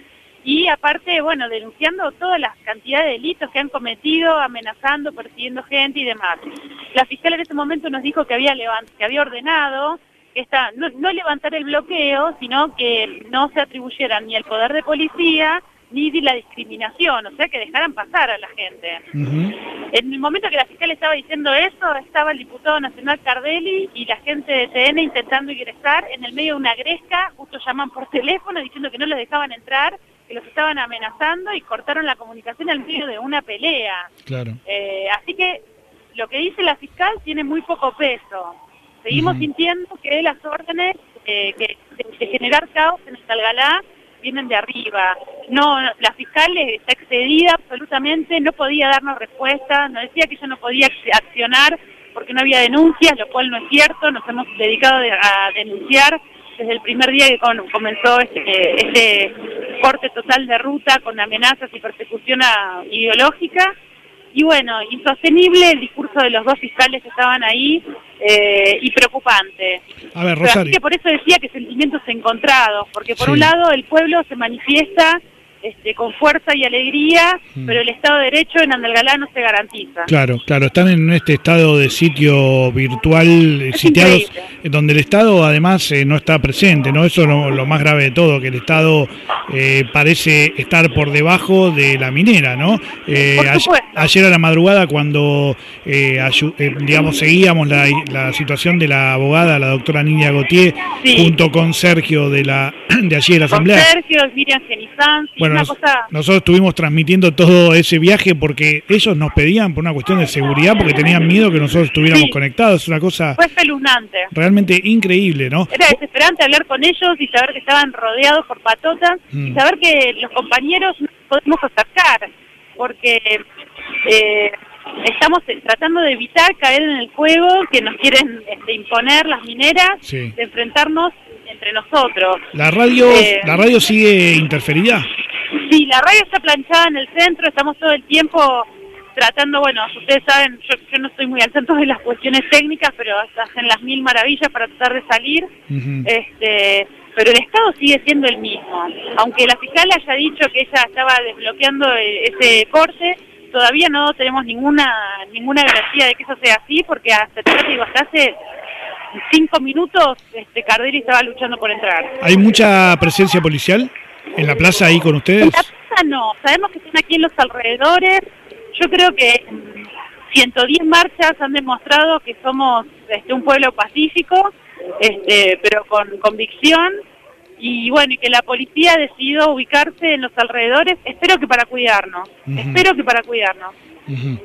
y aparte, bueno, denunciando todas las cantidades de delitos que han cometido, amenazando, persiguiendo gente y demás. La fiscal en ese momento nos dijo que había, levant que había ordenado que esta, no, no levantar el bloqueo, sino que no se atribuyera ni el poder de policía, ni de la discriminación, o sea, que dejaran pasar a la gente. Uh-huh. En el momento que la fiscal estaba diciendo eso, estaba el diputado nacional Cardelli y la gente de T N intentando ingresar en el medio de una gresca, justo llaman por teléfono diciendo que no los dejaban entrar, que los estaban amenazando y cortaron la comunicación en medio de una pelea. Claro. Eh, así que lo que dice la fiscal tiene muy poco peso. Seguimos uh-huh. sintiendo que las órdenes eh, que de, de generar caos en Estalgalá vienen de arriba. No, la fiscal está excedida absolutamente, no podía darnos respuesta, nos decía que ella no podía accionar porque no había denuncias, lo cual no es cierto, nos hemos dedicado a denunciar desde el primer día que comenzó este, este corte total de ruta con amenazas y persecución a, ideológica. Y bueno, insostenible el discurso de los dos fiscales que estaban ahí eh, y preocupante. A ver, Rosario. Así que por eso decía que sentimientos encontrados, porque por sí. un lado el pueblo se manifiesta este, con fuerza y alegría, mm. pero el Estado de Derecho en Andalgalá no se garantiza. Claro, claro, están en este estado de sitio virtual, es sitiados, increíble. Donde el Estado además eh, no está presente, ¿no? Eso es lo, lo más grave de todo, que el Estado eh, parece estar por debajo de la minera, ¿no? Eh, por a, ayer a la madrugada cuando, eh, ayu, eh, digamos, seguíamos la, la situación de la abogada, la doctora Nidia Gautier, sí. junto con Sergio de la de allí de la Asamblea. Con Sergio, Miriam Genizán, bueno, Nos, cosa... Nosotros estuvimos transmitiendo todo ese viaje porque ellos nos pedían por una cuestión de seguridad, porque tenían miedo que nosotros estuviéramos sí. conectados. Es una cosa Fue espeluznante. Realmente increíble, ¿no? Era desesperante hablar con ellos y saber que estaban rodeados por patotas mm. y saber que los compañeros no podemos acercar, porque eh, estamos tratando de evitar caer en el juego que nos quieren este, imponer las mineras, sí. de enfrentarnos entre nosotros. ¿La radio, eh, ¿La radio sigue interferida? Sí, la radio está planchada en el centro, estamos todo el tiempo tratando, bueno, ustedes saben, yo, yo no estoy muy al tanto de las cuestiones técnicas, pero hacen las mil maravillas para tratar de salir, uh-huh. este, pero el estado sigue siendo el mismo. Aunque la fiscal haya dicho que ella estaba desbloqueando ese corte, todavía no tenemos ninguna ninguna garantía de que eso sea así, porque hasta, digo, hasta hace cinco minutos este, Cardelli estaba luchando por entrar. ¿Hay mucha presencia policial en la plaza ahí con ustedes? En la plaza no, sabemos que están aquí en los alrededores. Yo creo que ciento diez marchas han demostrado que somos este, un pueblo pacífico, este, pero con convicción, y bueno, y que la policía ha decidido ubicarse en los alrededores, espero que para cuidarnos, uh-huh. espero que para cuidarnos. Uh-huh.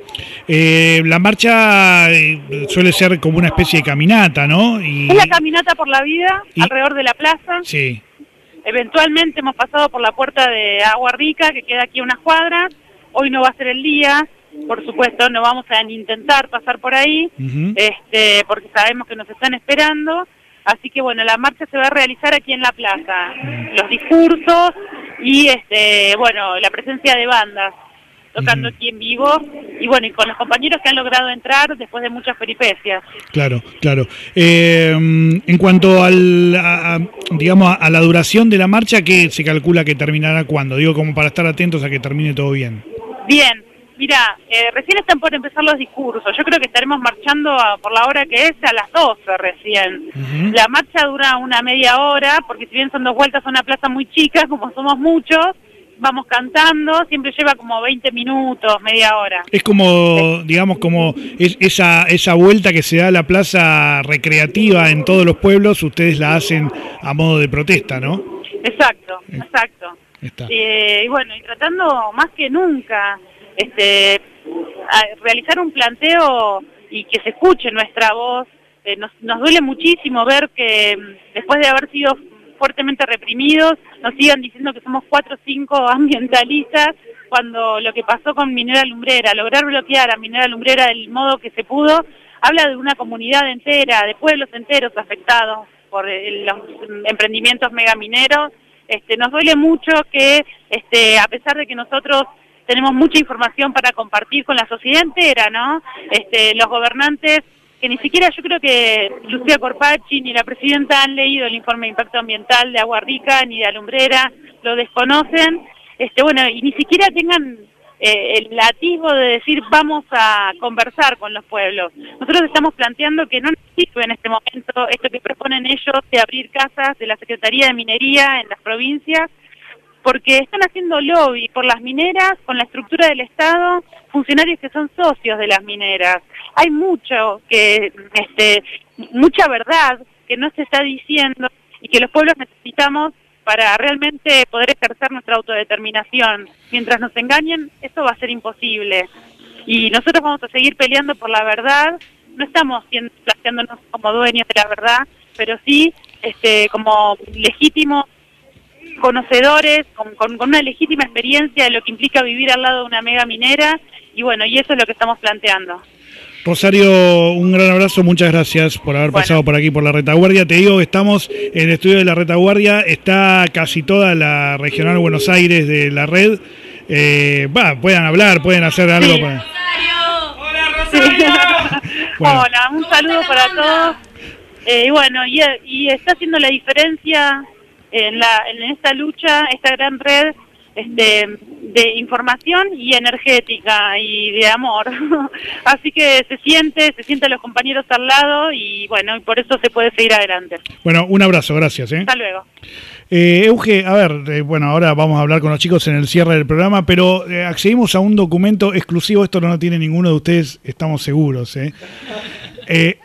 Eh, la marcha eh, suele ser como una especie de caminata, ¿no? Y... Es la caminata por la vida, y... alrededor de la plaza. Sí. Eventualmente hemos pasado por la puerta de Agua Rica, que queda aquí a unas cuadras. Hoy no va a ser el día, por supuesto, no vamos a intentar pasar por ahí, uh-huh. este, porque sabemos que nos están esperando. Así que bueno, la marcha se va a realizar aquí en la plaza. Uh-huh. Los discursos y este, bueno, la presencia de bandas tocando uh-huh. aquí en vivo, y bueno, y con los compañeros que han logrado entrar después de muchas peripecias. Claro, claro. Eh, en cuanto al, a, a, digamos, a la duración de la marcha, ¿qué se calcula que terminará cuándo? Digo, como para estar atentos a que termine todo bien. Bien, mira, eh, recién están por empezar los discursos. Yo creo que estaremos marchando a, por la hora que es, a las doce recién. Uh-huh. La marcha dura una media hora, porque si bien son dos vueltas a una plaza muy chica, como somos muchos, vamos cantando, siempre lleva como veinte minutos, media hora. Es como, digamos, como es, esa esa vuelta que se da a la plaza recreativa en todos los pueblos, ustedes la hacen a modo de protesta, ¿no? Exacto, eh, exacto. Eh, y bueno, y tratando más que nunca, este, a realizar un planteo y que se escuche nuestra voz. Eh, nos, nos duele muchísimo ver que después de haber sido fuertemente reprimidos, nos sigan diciendo que somos cuatro o cinco ambientalistas, cuando lo que pasó con Minera Lumbrera, lograr bloquear a Minera Lumbrera del modo que se pudo, habla de una comunidad entera, de pueblos enteros afectados por el, los emprendimientos megamineros. Este, nos duele mucho que, este, a pesar de que nosotros tenemos mucha información para compartir con la sociedad entera, ¿no? Este, los gobernantes, que ni siquiera yo creo que Lucía Corpachi ni la presidenta han leído el informe de impacto ambiental de Agua Rica ni de Alumbrera, lo desconocen, este, bueno, y ni siquiera tengan eh, el atisbo de decir vamos a conversar con los pueblos. Nosotros estamos planteando que no necesito en este momento esto que proponen ellos de abrir casas de la Secretaría de Minería en las provincias, porque están haciendo lobby por las mineras con la estructura del Estado, funcionarios que son socios de las mineras. Hay mucho que, este, mucha verdad que no se está diciendo y que los pueblos necesitamos para realmente poder ejercer nuestra autodeterminación. Mientras nos engañen, eso va a ser imposible. Y nosotros vamos a seguir peleando por la verdad. No estamos siendo, planteándonos como dueños de la verdad, pero sí este, como legítimos conocedores, con, con, con una legítima experiencia de lo que implica vivir al lado de una mega minera, y bueno, y eso es lo que estamos planteando. Rosario, un gran abrazo, muchas gracias por haber bueno. pasado por aquí por la Retaguardia. Te digo que estamos en el estudio de la Retaguardia, está casi toda la Regional Buenos Aires de la red. Eh, bah, puedan hablar, pueden hacer algo. Sí. Para... ¡Hola, Rosario! Bueno. Hola, un saludo para todos. Eh, y bueno, y, y está haciendo la diferencia en, la, en esta lucha, esta gran red este, de información y energética y de amor. Así que se siente, se sienten los compañeros al lado y bueno, y por eso se puede seguir adelante. Bueno, un abrazo, gracias. ¿eh? Hasta luego. Eh, Euge, a ver, eh, bueno, ahora vamos a hablar con los chicos en el cierre del programa, pero eh, accedimos a un documento exclusivo, esto no lo tiene ninguno de ustedes, estamos seguros. ¿eh? Eh,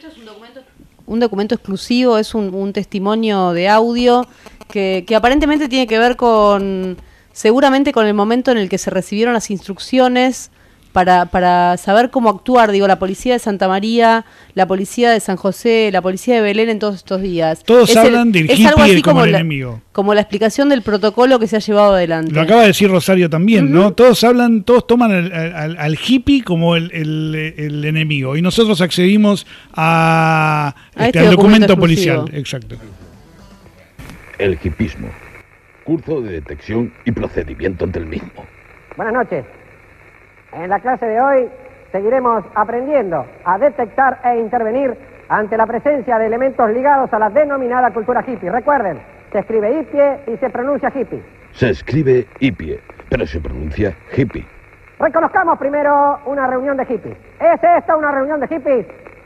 Un documento exclusivo, es un, un testimonio de audio que, que aparentemente tiene que ver con, seguramente con el momento en el que se recibieron las instrucciones para, para saber cómo actuar, digo, la policía de Santa María, la policía de San José, la policía de Belén en todos estos días. Todos es hablan el, del hippie como el la, enemigo. Como la explicación del protocolo que se ha llevado adelante. Lo acaba de decir Rosario también, uh-huh. ¿no? Todos hablan, todos toman al, al, al hippie como el, el, el enemigo. Y nosotros accedimos a, a este, este al documento, documento policial. Exclusivo. Exacto. El hipismo. Curso de detección y procedimiento ante el mismo. Buenas noches. En la clase de hoy seguiremos aprendiendo a detectar e intervenir ante la presencia de elementos ligados a la denominada cultura hippie. Recuerden, se escribe hippie y se pronuncia hippie. Se escribe hippie, pero se pronuncia hippie. Reconozcamos primero una reunión de hippies. ¿Es esta una reunión de hippies?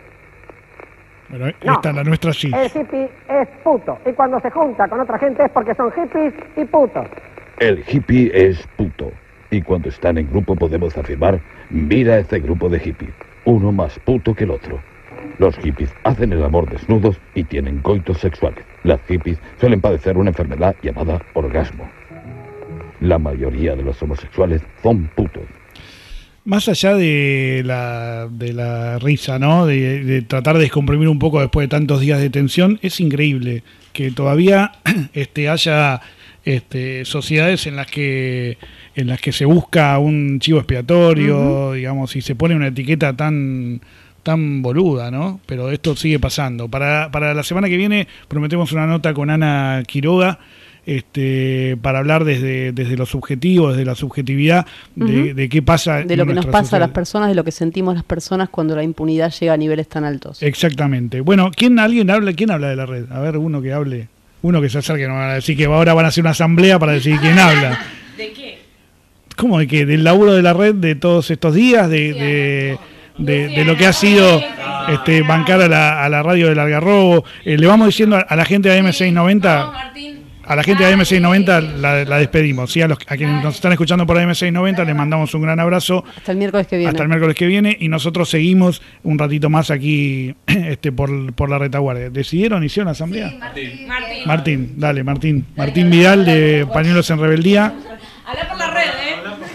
Bueno, esta, no. La nuestra sí. El hippie es puto, y cuando se junta con otra gente es porque son hippies y putos. El hippie es puto. Y cuando están en grupo podemos afirmar, mira este grupo de hippies, uno más puto que el otro. Los hippies hacen el amor desnudos y tienen coitos sexuales. Las hippies suelen padecer una enfermedad llamada orgasmo. La mayoría de los homosexuales son putos. Más allá de la, de la risa, ¿no? De, de tratar de descomprimir un poco después de tantos días de tensión, es increíble que todavía este, haya este, sociedades en las que en las que se busca un chivo expiatorio, uh-huh. digamos, y se pone una etiqueta tan tan boluda, ¿no? Pero esto sigue pasando. Para, para la semana que viene prometemos una nota con Ana Quiroga, este, para hablar desde, desde lo subjetivo, desde la subjetividad, uh-huh. de, de qué pasa. De lo que nos pasa sociedad. A las personas, de lo que sentimos las personas cuando la impunidad llega a niveles tan altos. Exactamente. Bueno, ¿quién alguien habla, quién habla de la red? A ver, uno que hable, uno que se acerque, no van a decir que ahora van a hacer una asamblea para decir quién habla. ¿De qué? ¿Cómo de qué? Del laburo de la red de todos estos días, de, de, de, de lo que ha sido este, bancar a la, a la radio del Algarrobo. Eh, le vamos diciendo a, a la gente de A M seiscientos noventa, a la gente de A M seiscientos noventa la, la despedimos. ¿sí? A, los, a quienes nos están escuchando por A M seiscientos noventa les mandamos un gran abrazo. Hasta el miércoles que viene. Hasta el miércoles que viene. Y nosotros seguimos un ratito más aquí este, por, por la retaguardia. ¿Decidieron? ¿Hicieron la asamblea? Sí, Martín. Martín. Martín, dale, Martín. Martín Vidal de Pañuelos en Rebeldía. Habla por la red, ¿eh?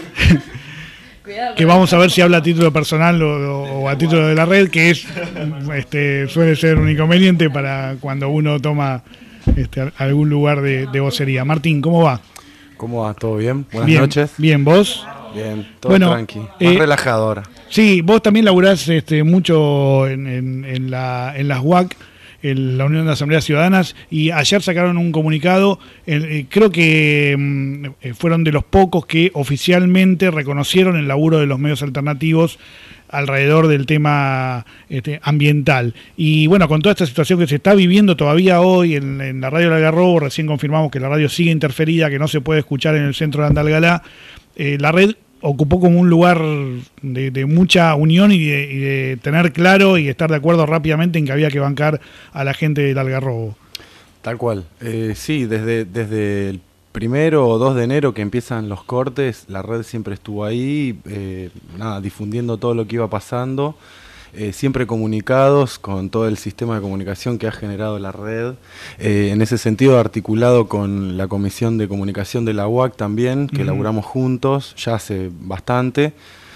Que vamos a ver si habla a título personal o, o a título de la red, que es este suele ser un inconveniente para cuando uno toma este, algún lugar de, de vocería. Martín, ¿cómo va? ¿Cómo va? ¿Todo bien? Buenas bien, noches. Bien, ¿vos? Bien, todo bueno, tranqui. Más eh, relajado ahora. Sí, vos también laburás este, mucho en, en, en, la, en las U A C, en la Unión de Asambleas Ciudadanas, y ayer sacaron un comunicado, eh, creo que eh, fueron de los pocos que oficialmente reconocieron el laburo de los medios alternativos alrededor del tema este, ambiental. Y bueno, con toda esta situación que se está viviendo todavía hoy en, en la radio del Algarrobo, recién confirmamos que la radio sigue interferida, que no se puede escuchar en el centro de Andalgalá, eh, la red ocupó como un lugar de, de mucha unión y de, y de tener claro y estar de acuerdo rápidamente en que había que bancar a la gente del Algarrobo. Tal cual. Eh, sí, desde, desde el primero o dos de enero que empiezan los cortes, la red siempre estuvo ahí, eh, nada, difundiendo todo lo que iba pasando, eh, siempre comunicados con todo el sistema de comunicación que ha generado la red, eh, en ese sentido articulado con la Comisión de Comunicación de la U A C también, que uh-huh. laburamos juntos ya hace bastante,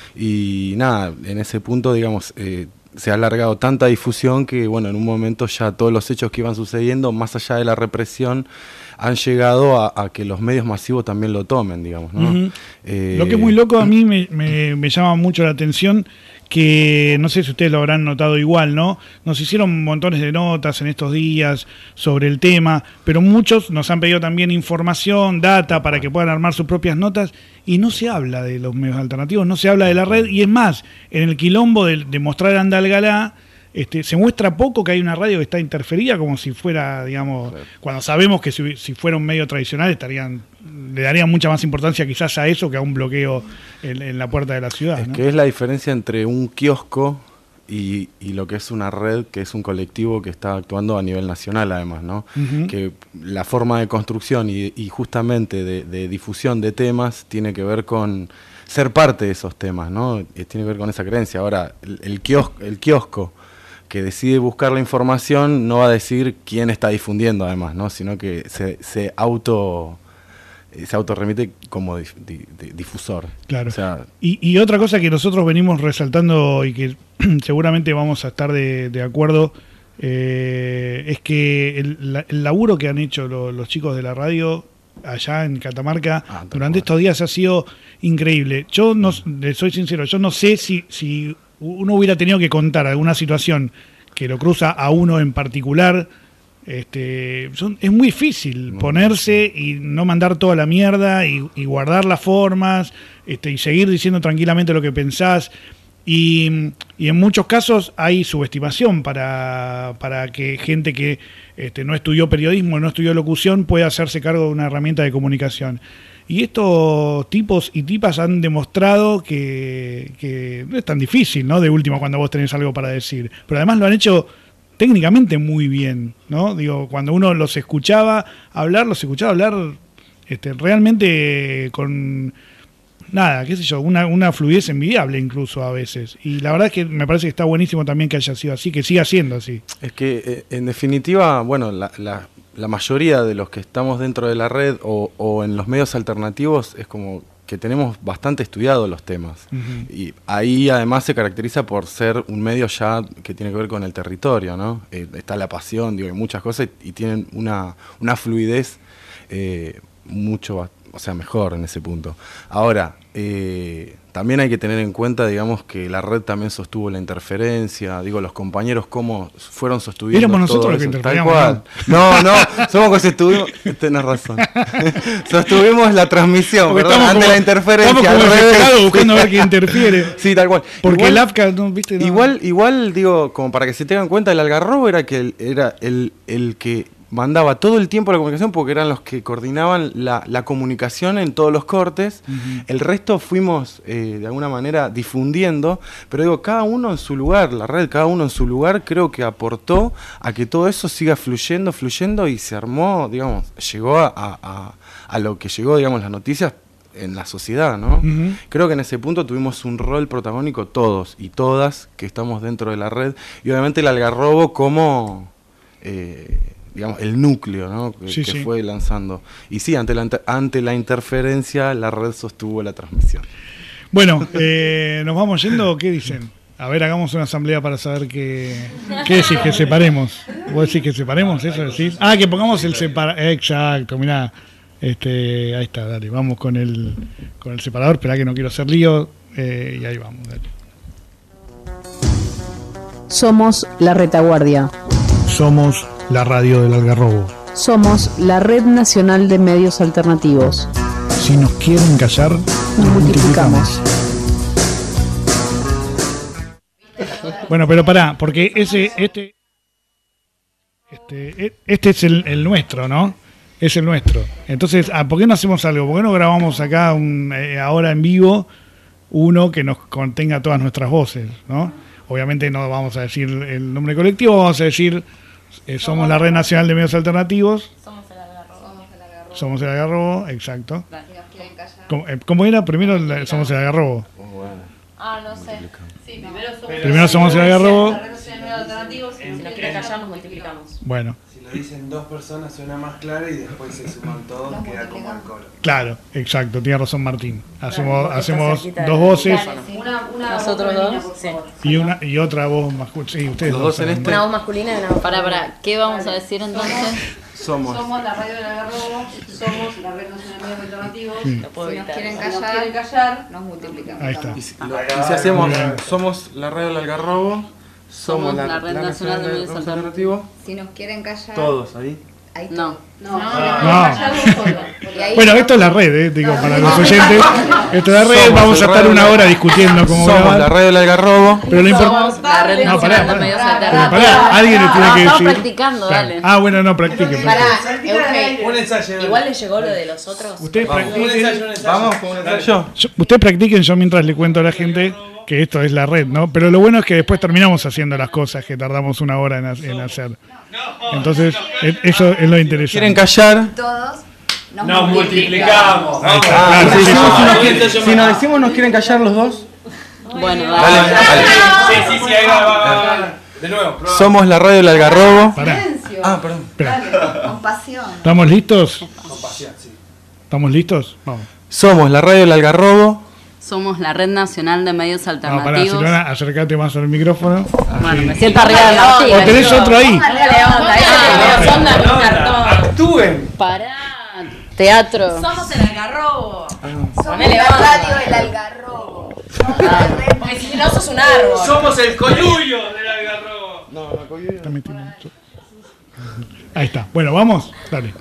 y nada, en ese punto, digamos, eh, se ha alargado tanta difusión que, bueno, en un momento ya todos los hechos que iban sucediendo, más allá de la represión, han llegado a, a que los medios masivos también lo tomen, digamos, ¿no? Uh-huh. eh, lo que es muy loco, a mí me, me, me llama mucho la atención que, no sé si ustedes lo habrán notado igual, ¿no? Nos hicieron montones de notas en estos días sobre el tema, pero muchos nos han pedido también información, data, para que puedan armar sus propias notas, y no se habla de los medios alternativos, no se habla de la red, y es más, en el quilombo de, de mostrar Andalgalá, Este, se muestra poco que hay una radio que está interferida, como si fuera, digamos, claro. cuando sabemos que si, si fuera un medio tradicional estarían, le darían mucha más importancia quizás a eso que a un bloqueo en, en la puerta de la ciudad. Es ¿no? que es la diferencia entre un kiosco y, y lo que es una red, que es un colectivo que está actuando a nivel nacional además, ¿no? Uh-huh. Que la forma de construcción y, y justamente de, de difusión de temas tiene que ver con ser parte de esos temas, ¿no? Y tiene que ver con esa creencia. Ahora, el, el kiosco, el kiosco que decide buscar la información no va a decir quién está difundiendo además, ¿no? Sino que se, se auto se autorremite como dif, di, di, difusor. Claro. O sea, y, y otra cosa que nosotros venimos resaltando y que seguramente vamos a estar de, de acuerdo eh, es que el, la, el laburo que han hecho lo, los chicos de la radio allá en Catamarca ah, durante estos días ha sido increíble. Yo no, les soy sincero, yo no sé si, si uno hubiera tenido que contar alguna situación que lo cruza a uno en particular, este, son, es muy difícil ponerse y no mandar toda la mierda y, y guardar las formas, este, y seguir diciendo tranquilamente lo que pensás. Y, y en muchos casos hay subestimación para, para que gente que este, no estudió periodismo, no estudió locución, pueda hacerse cargo de una herramienta de comunicación. Y estos tipos y tipas han demostrado que, que no es tan difícil, ¿no? De último, cuando vos tenés algo para decir. Pero además lo han hecho técnicamente muy bien, ¿no? Digo, cuando uno los escuchaba hablar, los escuchaba hablar este, realmente con, nada, qué sé yo, una, una fluidez envidiable incluso a veces. Y la verdad es que me parece que está buenísimo también que haya sido así, que siga siendo así. Es que, eh, en definitiva, bueno, la... la la mayoría de los que estamos dentro de la red o, o en los medios alternativos es como que tenemos bastante estudiados los temas. Uh-huh. Y ahí además se caracteriza por ser un medio ya que tiene que ver con el territorio, ¿no? Eh, está la pasión, digo, hay muchas cosas y, y tienen una, una fluidez eh, mucho, o sea, mejor en ese punto. Ahora, eh, también hay que tener en cuenta, digamos, que la red también sostuvo la interferencia, digo, los compañeros cómo fueron sosteniendo éramos todo nosotros eso, los que interferíamos. Tal cual. No, no, somos los que estuvimos, tenés razón, sostuvimos la transmisión, porque perdón, ante como, la interferencia. Estamos como desesperados buscando sí. a ver quién interfiere. Sí, tal cual. Porque igual, el A F C A, ¿no? ¿Viste? No. Igual, igual, digo, como para que se tengan cuenta, el Algarrobo era, que el, era el, el que mandaba todo el tiempo la comunicación porque eran los que coordinaban la, la comunicación en todos los cortes. Uh-huh. El resto fuimos eh, de alguna manera difundiendo, pero digo, cada uno en su lugar, la red, cada uno en su lugar, creo que aportó a que todo eso siga fluyendo, fluyendo y se armó, digamos, llegó a, a, a lo que llegó, digamos, las noticias en la sociedad, ¿no? Uh-huh. Creo que en ese punto tuvimos un rol protagónico todos y todas que estamos dentro de la red y obviamente el Algarrobo como... Eh, digamos, el núcleo, ¿no? que, sí, que sí. fue lanzando. Y sí, ante la, ante la interferencia, la red sostuvo la transmisión. Bueno, eh, ¿nos vamos yendo? ¿Qué dicen? A ver, hagamos una asamblea para saber qué... ¿Qué decís? ¿Que separemos? ¿Vos decís que separemos? ¿Eso decís? Ah, que pongamos el separador. Exacto, mirá. Este, ahí está, dale. Vamos con el, con el separador. Esperá que no quiero hacer lío. Eh, y ahí vamos, dale. Somos la retaguardia. Somos la radio del Algarrobo. Somos la Red Nacional de Medios Alternativos. Si nos quieren callar, nos multiplicamos. multiplicamos. Bueno, pero pará, porque ese, este, este, este es el, el nuestro, ¿no? Es el nuestro. Entonces, ah, ¿por qué no hacemos algo? ¿Por qué no grabamos acá un, eh, ahora en vivo uno que nos contenga todas nuestras voces, ¿no? Obviamente no vamos a decir el nombre colectivo, vamos a decir eh, somos la Red Nacional de Medios Alternativos. Somos el Algarrobo. Somos el Algarrobo. Somos el Algarrobo, exacto. Si nos quieren callar. ¿Cómo, eh, ¿cómo era? Primero la- somos el Algarrobo. Ah, no sé. Sí, primero somos, Primero somos el Algarrobo. la Red Nacional de Medios Alternativos. Si nos quieren callar, nos multiplicamos. Bueno, Si lo dicen dos personas suena más claro y después se suman todos, queda como el coro. claro, exacto, tiene razón Martín. Hacemos, porque está hacemos cerquita dos del voces Una, una Nosotros voz dos, femenina, por sí. favor. y una y otra voz masculina. Sí, ustedes Los dos en saben. este. Una voz masculina y una voz Para, femenina. para, ¿qué vamos a decir entonces? Somos. Somos la radio del Algarrobo, somos la Red Nacional de Medios Alternativos. Sí. Si Lo puedo nos evitar. quieren Si callar, nos quieren callar, nos multiplicamos. Ahí está. Y si, lo- y si hacemos, somos la radio del Algarrobo, somos, Somos la, la Red la Nacional de Medios Alternativos, Si nos quieren callar, todos ahí. ahí No. No, No. callar vos solo. Y ahí Bueno, esto es la red, eh, digo, para los oyentes. Esto es la red, Somos vamos a el estar radio una del- hora discutiendo cómo Somos grabar. la radio del Algarrobo. Pero lo importante. Somos la Red No, Nacional pará, de pará. Medios Pero Alternativos. pará, alguien le tiene No, que estamos decir. practicando, Claro. dale. Ah, bueno, no, practique. practique. Pará, Un Euge, ensayo. igual le llegó lo de los otros. Ustedes Un ensayo, un practiquen. ensayo. Vamos con un ensayo. Yo- Ustedes practiquen, yo mientras le cuento a la gente que esto es la red, ¿no? Pero lo bueno es que después terminamos haciendo las cosas que tardamos una hora en, ha- en hacer. Entonces, e- eso es lo interesante. ¿Quieren callar? todos nos, Nos multiplicamos. Ahí está, Ah, claro, si, sí, decimos, sí, si nos sí. quieren- si nos decimos nos quieren callar los dos. Bueno, Dale, dale. dale. Sí, sí, sí, ahí va, va, va, va. De nuevo, prueba. Somos la radio del Algarrobo. Pará, Ah, perdón. espera. con pasión. ¿Estamos listos? Con pasión, sí. ¿Estamos listos? Vamos. Somos la radio del Algarrobo. Somos la Red Nacional de Medios No, pará, Alternativos. Silvana, acércate más al micrófono. Bueno, me siento arriba de Martín. ¿O tenés otro ahí? Dale onda, ese es onda, un cartón. Actúen. Pará. Teatro. Somos el Algarrobo. Somos Ponele la onda. radio del Algarrobo. Porque si no sos un árbol. Somos el coyuyo del Algarrobo. No, no, coyuyo. Está metiendo mucho. Ahí está. Bueno, vamos. Dale.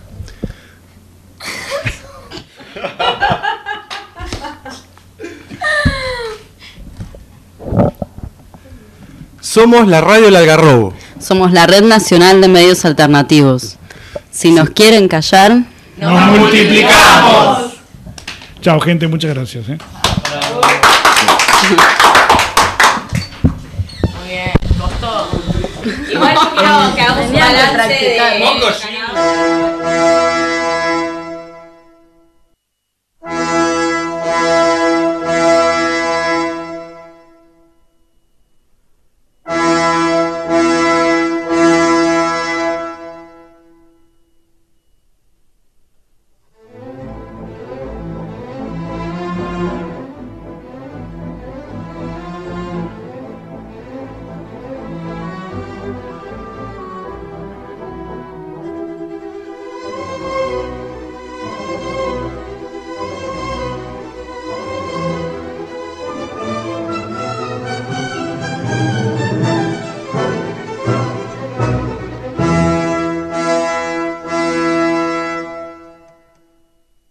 Somos la radio del Algarrobo. Somos la Red Nacional de Medios Alternativos. Si nos quieren callar, ¡Nos multiplicamos! Chao, gente. Muchas gracias. ¿eh? Muy bien, costó. Igual yo quiero que hagamos un Tenían que balance practicar. de... Mongo, sí.